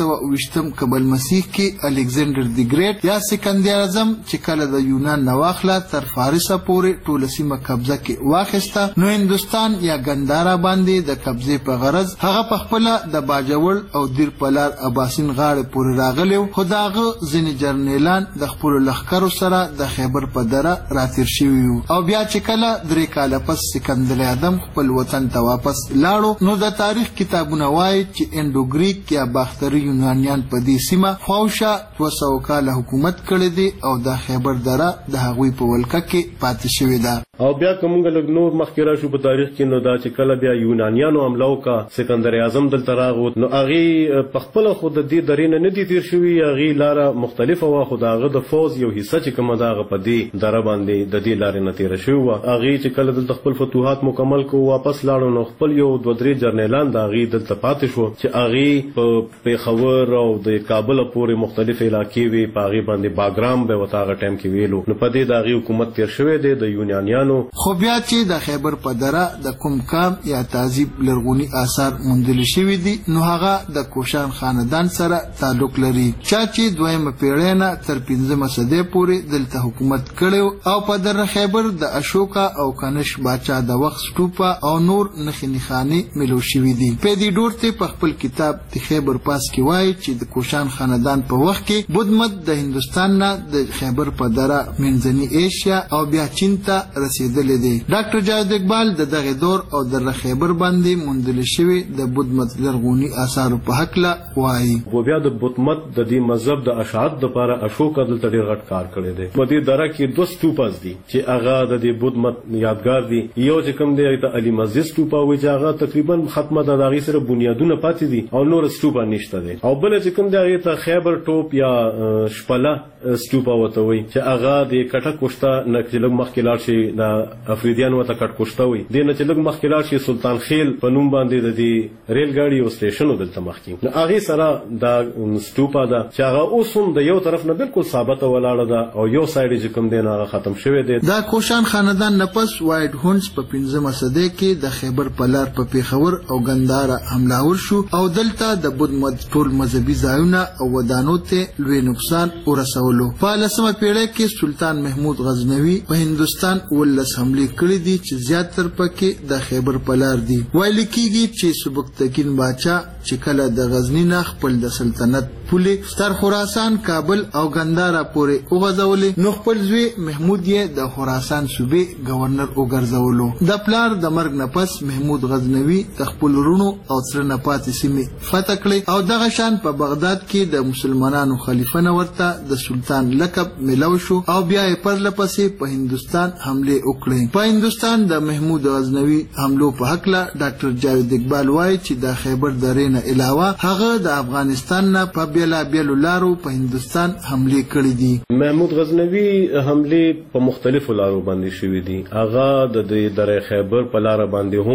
320 قبل مسیح کې الکسندر دی ګریټ یا سکندر اعظم چې کله د یونان نواخله تر فارس پورې ټول سیمه قبضه کې واخیسته نو هندستان یا ګندارا باندې د قبضه په غرض هغه په خپل د باجوړ او دیر پلار اباسین غاړه پورې راغلی خداغه ځینې جرنیلان د خپل لخرو سره د خیبر په دره راتیر شوی او بیا چې کله درې کاله پس سکندر اعظم خپل وطن ته واپس لاړو نو د تاریخ کتابونه وایي چې انډو ګریک یا باختري یونانیان په دې سیمه خواوشا 200 کال حکومت کړی دی او د خیبر دره د هغوی په ولکه کې پاتې شوې ده. او بیا کومګ لګ نور مخکې راشو په تاریخ کې نو دا چې کله بیا یونانیانو حمله وکړه سکندر اعظم دلته راغوت نو هغه په خپل خود د دې درې نه ندي تیر شوی هغه لاره مختلفه وا خداغه د فوز یو حصہ چې کومه داغه په دې دره باندې د دې لارې نه تیر شوی هغه چې کله د خپل فتوحات مکمل کو واپس لاړو نو خپل یو 2-3 جرنیلان دا غي دلته پاتې شو چې هغه په پیښور او د کابل پورې مختلف علاقې وی په هغه باندې باګرام به وتاغه ټایم کې ویلو نو په دې داغي حکومت تیر شوی دی د یونانیانو. خو بیا چې د خیبر په دره د کوم کام یا تهذیب لرغونی آثار موندل شوي دي نو هغه د کوشان خاندان سره تعلق لري چې دویمه پیړۍ نه تر 15مه صدۍ پورې دلته حکومت کړی او په دره خیبر د اشوکا او کنش باچا د وخت سټوپا او نور نخي نخاني ملو شوي دي. په دې ډورته په خپل کتاب د خیبر پاس کې وایي چې د کوشان خاندان په وخت کې بدمت د هندستان نه د خیبر په دره منځنی ایشیا او بیا چین ته رسیدلې دي. ډاکټر جاوید اقبال د دغه دور او د خیبر باندې موندل شوی د بدمت لرغونی آثار په حق لا وایي. و بیا د بدمت د دې مذهب د اشاعت لپاره اشوکا دلته ډېر غټ کار کړی دی. په دې دره کې 2 سټوپاز دي چې هغه د دې بدمت یادګار دي. یو چې کوم دی د علي مسجد سټوپا وي چې هغه تقریبا ختمه د دغه سره بنیادونه پاتې دي او نور سټوپا نشته دي. او بل چې کوم دی هغه ته خیبر ټوپ یا شپله سټوپا وته وي چې هغه د کټه کوشته نکلګ مخکې لاړ شي د افریدیان وته کټ کوشته وي د نه چې لګ مخکې لاړ شي سلطان خیل په نوم باندې د دې ریل ګاډي او سټیشن دلته مخکې نو هغه سره د سټوپا دا چې هغه اوسم د یو طرف نه بالکل ثابت ولاړه ده او یو سایډ چې کوم دی هغه ختم شوی دی. دا کوشان خاندان نفس وایډ هونز په 15مه صدۍ کې د خیبر په لار په پیښور او ګندارا حمله ور شو او دلته د بدمت ټول مذهبي ځایونه او ودانو ته لوی نقصان ورسولو. په 10مه پیړۍ کې سلطان محمود غزنوي په هندستان ولس حمله کړې دي چې زیاتره پکې د خیبر په لار دي. ویل کېږي چې سبکتګین باچا چې کله د غزنی نه خپل د سلطنت پولې تر خراسان کابل او ګندارا پورې وغځولې نو خپل زوی محمود یې د خراسان صوبې گورنر وګرځولو. د پلار د مرګ نه پس محمود غزنوي د خپل ورونو او تر نه پاتې سیمې فتح کړې او دغه شان په بغداد کې د مسلمانانو خلیفہ نه ورته د سلطان لقب ملو شو او بیا یې پرلپسې په هندستان حمله وکړې. په هندستان د محمود غزنوي حملو په حق لا ډاکټر جاوید اقبال وایي چې د خیبر درې نه علاوه هغه د افغانستان نه په بیلابیلو لارو په هندستان حمله کړې دي. محمود غزنوي حمله په مختلفو لارو باندې شوې دي. هغه د درې خیبر په لار باندې هم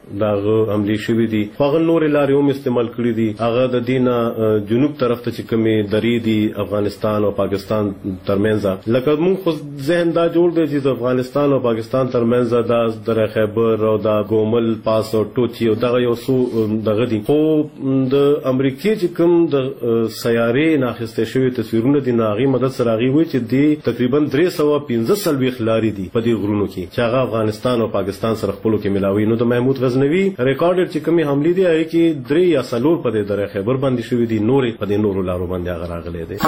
داغه حمله شوې دي هغه نور لارې هم استعمال کړې دي هغه د دینه جنوب طرف ته چې کومې درې دي افغانستان او پاکستان ترمنځ لکه موږ خو ذهن دا جوړ دی چې افغانستان او پاکستان ترمنځ د در خیبر او د ګومل پاس او ټوچي او دغه یو څو دغه دي خو د امریکای چې کوم د سیارې ناخسته شوی تصویرونه دي ناغي مدد سره غي وي چې دی تقریبا 315 لارې دي په دې غرونو کې چې هغه افغانستان او پاکستان سره خپلو کې ملاوي نو د محمود غزنوي ریکارډ چې کومي حمله دي هغه کې 3 یا 4 په دې در خیبر باندې شوې دي نورې په دې نورو لارو باندې هغه راغلي دي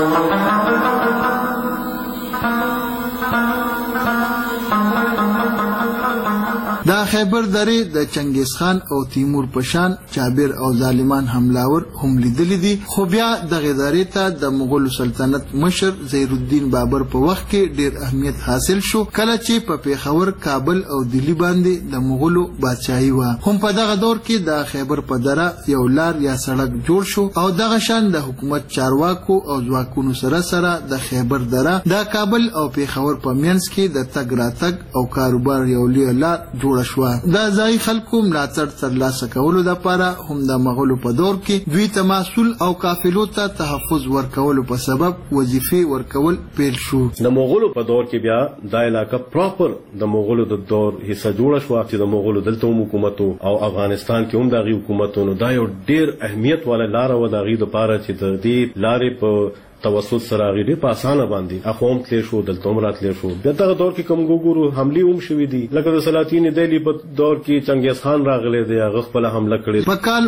دا خیبر درې د چنګیز خان او تیمور پشان چابر او ظالمان حملاور هم لیدلې دي خو بیا دغه درې ته د مغول سلطنت مشر زهیر الدین بابر په وخت کې ډیر اهمیت حاصل شو کله چې په پیښور کابل او دلی باندې د مغولو بادشاہي و هم په دغه دور کې د خیبر په دره یو لار یا سړک جوړ شو او دغه شان د حکومت چارواکو او ځواکونو سره د خیبر دره د کابل او پیښور په منځ کې د تګ راتګ او کاروبار یو لار جوړ شو دا ځای خلکو ملاتړ ترلاسه کولو لپاره هم د مغولو په دور کې دوی ته مسؤل او قافلو ته تحفظ ورکولو په سبب وظیفې ورکول پیل شو د مغولو په دور کې بیا دا علاقه پراپر د مغولو د دور حصہ جوړ شو چې د مغولو دلته حکومت او افغانستان کې هم دغه حکومتونو دا یو ډیر اهمیت والا لار و دغه لپاره چې د دې لارې په توسط سره غیډه په اسانه باندې اخوم تل شو دلته عمرات لې شو دغه دور کې کوم ګورو حمله هم شوې دي لکه د سلاطین دهلی په دور کې چنګیز خان راغلی دی هغه خپل حمله کړې په کال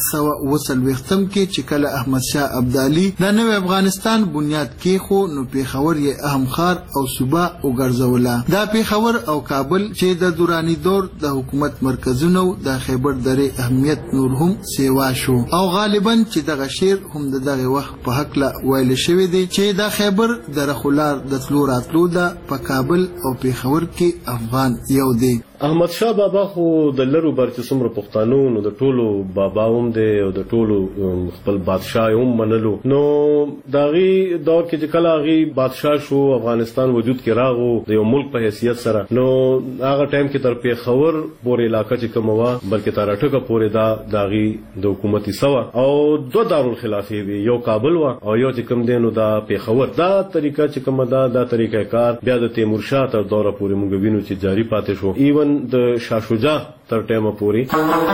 1920 کې چې کله احمد شاه ابدالي د نوې افغانستان بنیاد کې خو نو پیښور یې اهم ښار او صوبه وګرځوله دا پیښور او کابل چې د دوراني دور د حکومت مرکزونو د خیبر درې اهمیت نور هم سیوا شو او غالبا چې دغه شیر هم دغه وخت په حق لا ویل شوی دی چې د خیبر د رخولار د تلو راتلو د په کابل او پیښور کې افغان یو دی احمد شاه بابا خو د لرو برچ څومره پښتانو نو د ټولو بابا هم دی او د ټولو خپل بادشاه هم منلو نو داغي دور کې چې کله غي بادشاه شو افغانستان وجود کې راغو د یو ملک په حیثیت سره نو هغه ټایم کې تر پیښور پورې علاقې چې کوم وا بلکې تر اټکه پورې دا داغي د حکومتي سوا او دوه دارالخلافه وی یو کابل وا او یو چې کوم دینو دا پیښور دا طریقه چې کوم دا طریقه کار بیا د تیمور شاه تر دوره پورې موږ وینو چې جاری پاتې شو ایون د شاه شجاع تر ټیمه پوری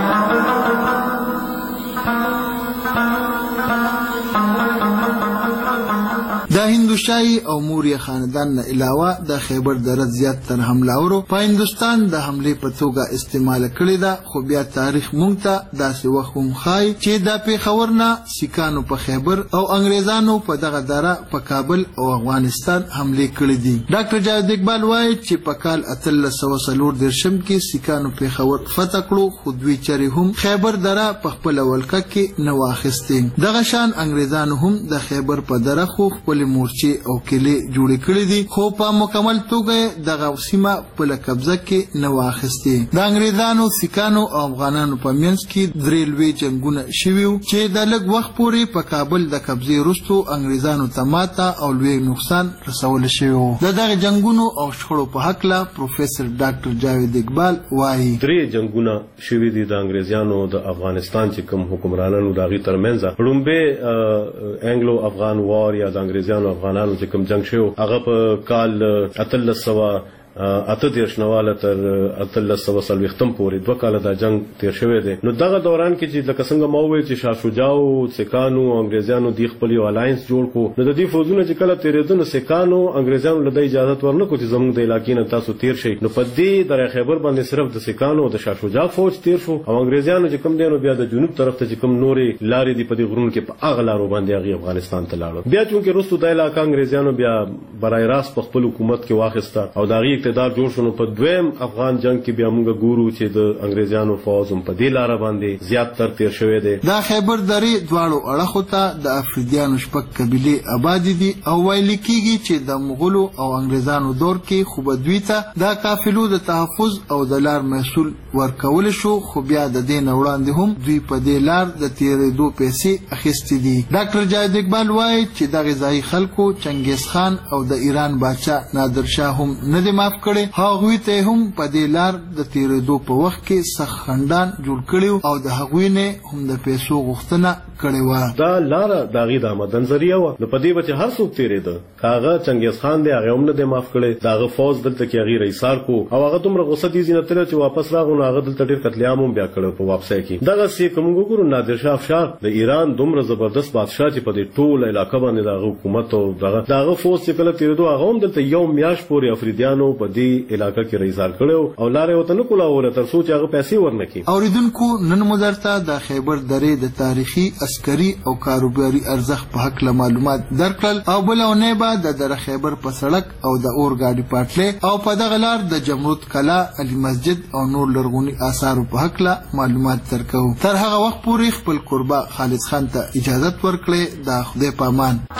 د هندوشاهي او موریا خاندان نه علاوه د خیبر دره زیات تر حملاورو په هندستان د حمله په توګه استعمال کړی دا خو بیا تاریخ مونږ ته داسې وخت هم ښایي چې د پیښور نه سیکانو په خیبر او انګریزانو په دغه دره په کابل او افغانستان حمله کړې دي ډاکټر جاوید اقبال وایي چې په کال 1340 کې سیکانو پیښور فتح کړو خو دوی چری هم خیبر دره په خپل ولکه کې نه واخیستې دغه شان انګریزانو هم د خیبر په دره خو خپل مورچې او کلی جوړې کړې دي خو په مکمل توګه دغه سیمه په قبضه کې نه واخیستې د انګریزانو سیکانو او افغانانو په منځ کې درې لوی جنگونه شوي چې د لږ وخت پورې په کابل د قبضې وروسته انګریزانو ته ماته او لوی نقصان رسول شوی د دغه جنگونو او شخړو په حق لا پروفیسور ډاکټر جاوید اقبال وایي درې جنگونه شوي دي د انګریزانو د افغانستان چې کوم حکمرانانو داغي ترمنځ لومبه انګلو افغان وار یا د انګریزانو افغانانو چې کوم جنگ شو هغه په کال 1330 نواله تر 1340 پورې دوه کال دا جنگ تیر شوی دی نو دغه دوران کې چې لکه څنګه مو ویل چې شاه شجاع او سیکانو او انګریزانو د خپل یو الاینس جوړ کو نو د دې فوجونو چې کله تیرېدل سیکانو انګریزانو له اجازه ورنکو چې زموږ د علاقې نه تاسو تیر شئ نو په دې در خیبر باندې صرف د سیکانو او د شاه شجاع فوج تیر شو او انګریزانو چې کوم دینو بیا د جنوب طرف ته چې کوم نورې لارې دی په دې غرونو کې په اغه لارو باندې هغه افغانستان ته لاړو بیا چې وروسته د علاقې انګریزانو بیا برای راست په خپل حکومت کې واخیسته او دغه اقتدار جوړ شو په دویم افغان جنگ کې بیا موږ ګورو چې د انګریزانو فوج هم په دې لار باندې زیات تر تیر شوی دی دا خیبر درې دواړو اړخو ته د افریدیانو شپږ قبیلې آباد دي او ویل کېږي چې د مغولو او انګریزانو دور کې خو به دوی ته د قافلو د تحفظ او د لار محصول ورکول شو خو بیا د دې وړاندې هم دوی په دې لار د تیرېدو پیسې اخیستې دي ډاکټر جاوید اقبال وایي چې د غذایی خلکو چنګیز خان او د ایران بادشاه نادر شاه هم نه اختلاف کړي هغوی ته هم په دې لار د تیرېدو په وخت کې سخت خندان جوړ کړي او د هغوی نه هم د پیسو غوښتنه کړې وه. دا لاره د هغې د آمدن ذریعه وه. نو په دې به چې هر څوک تېرېده که هغه چنګیز خان دی هغې هم نه دی معاف کړی د هغه فوج دلته کې هغې رئیسار کو او هغه دومره غصه دي ځینې تللی چې واپس راغو نو هغه دلته ډېر قتلیام هم بیا کړی په واپسۍ کې. دغسې که موږ وګورو نادرشاه افشار د ایران دومره زبردست بادشاه چې په دې ټوله علاقه باندې د هغه حکومت او د هغه فوج چې کله تېرېدو هغه هم دلته یو میاشت پورې افریدیانو په دې علاقه کې رئیسار کړی او لاره یې ورته نه کولاوله تر څو چې هغه پیسې ورنه کړي. اوریدونکو نن مو درته د خیبر درې د تاریخي عسکري او کاروباري ارزښت په هکله معلومات درکړل او بله اونۍ به د دره خیبر په سړک او د اورګاډي پټلۍ او په دغه لار د جمرود کلا علي مسجد او نور لرغوني آثارو په هکله معلومات درکوو. تر هغه وخت پورې خپل کوربه خالد خان ته اجازت ورکړئ. د خدای په امان.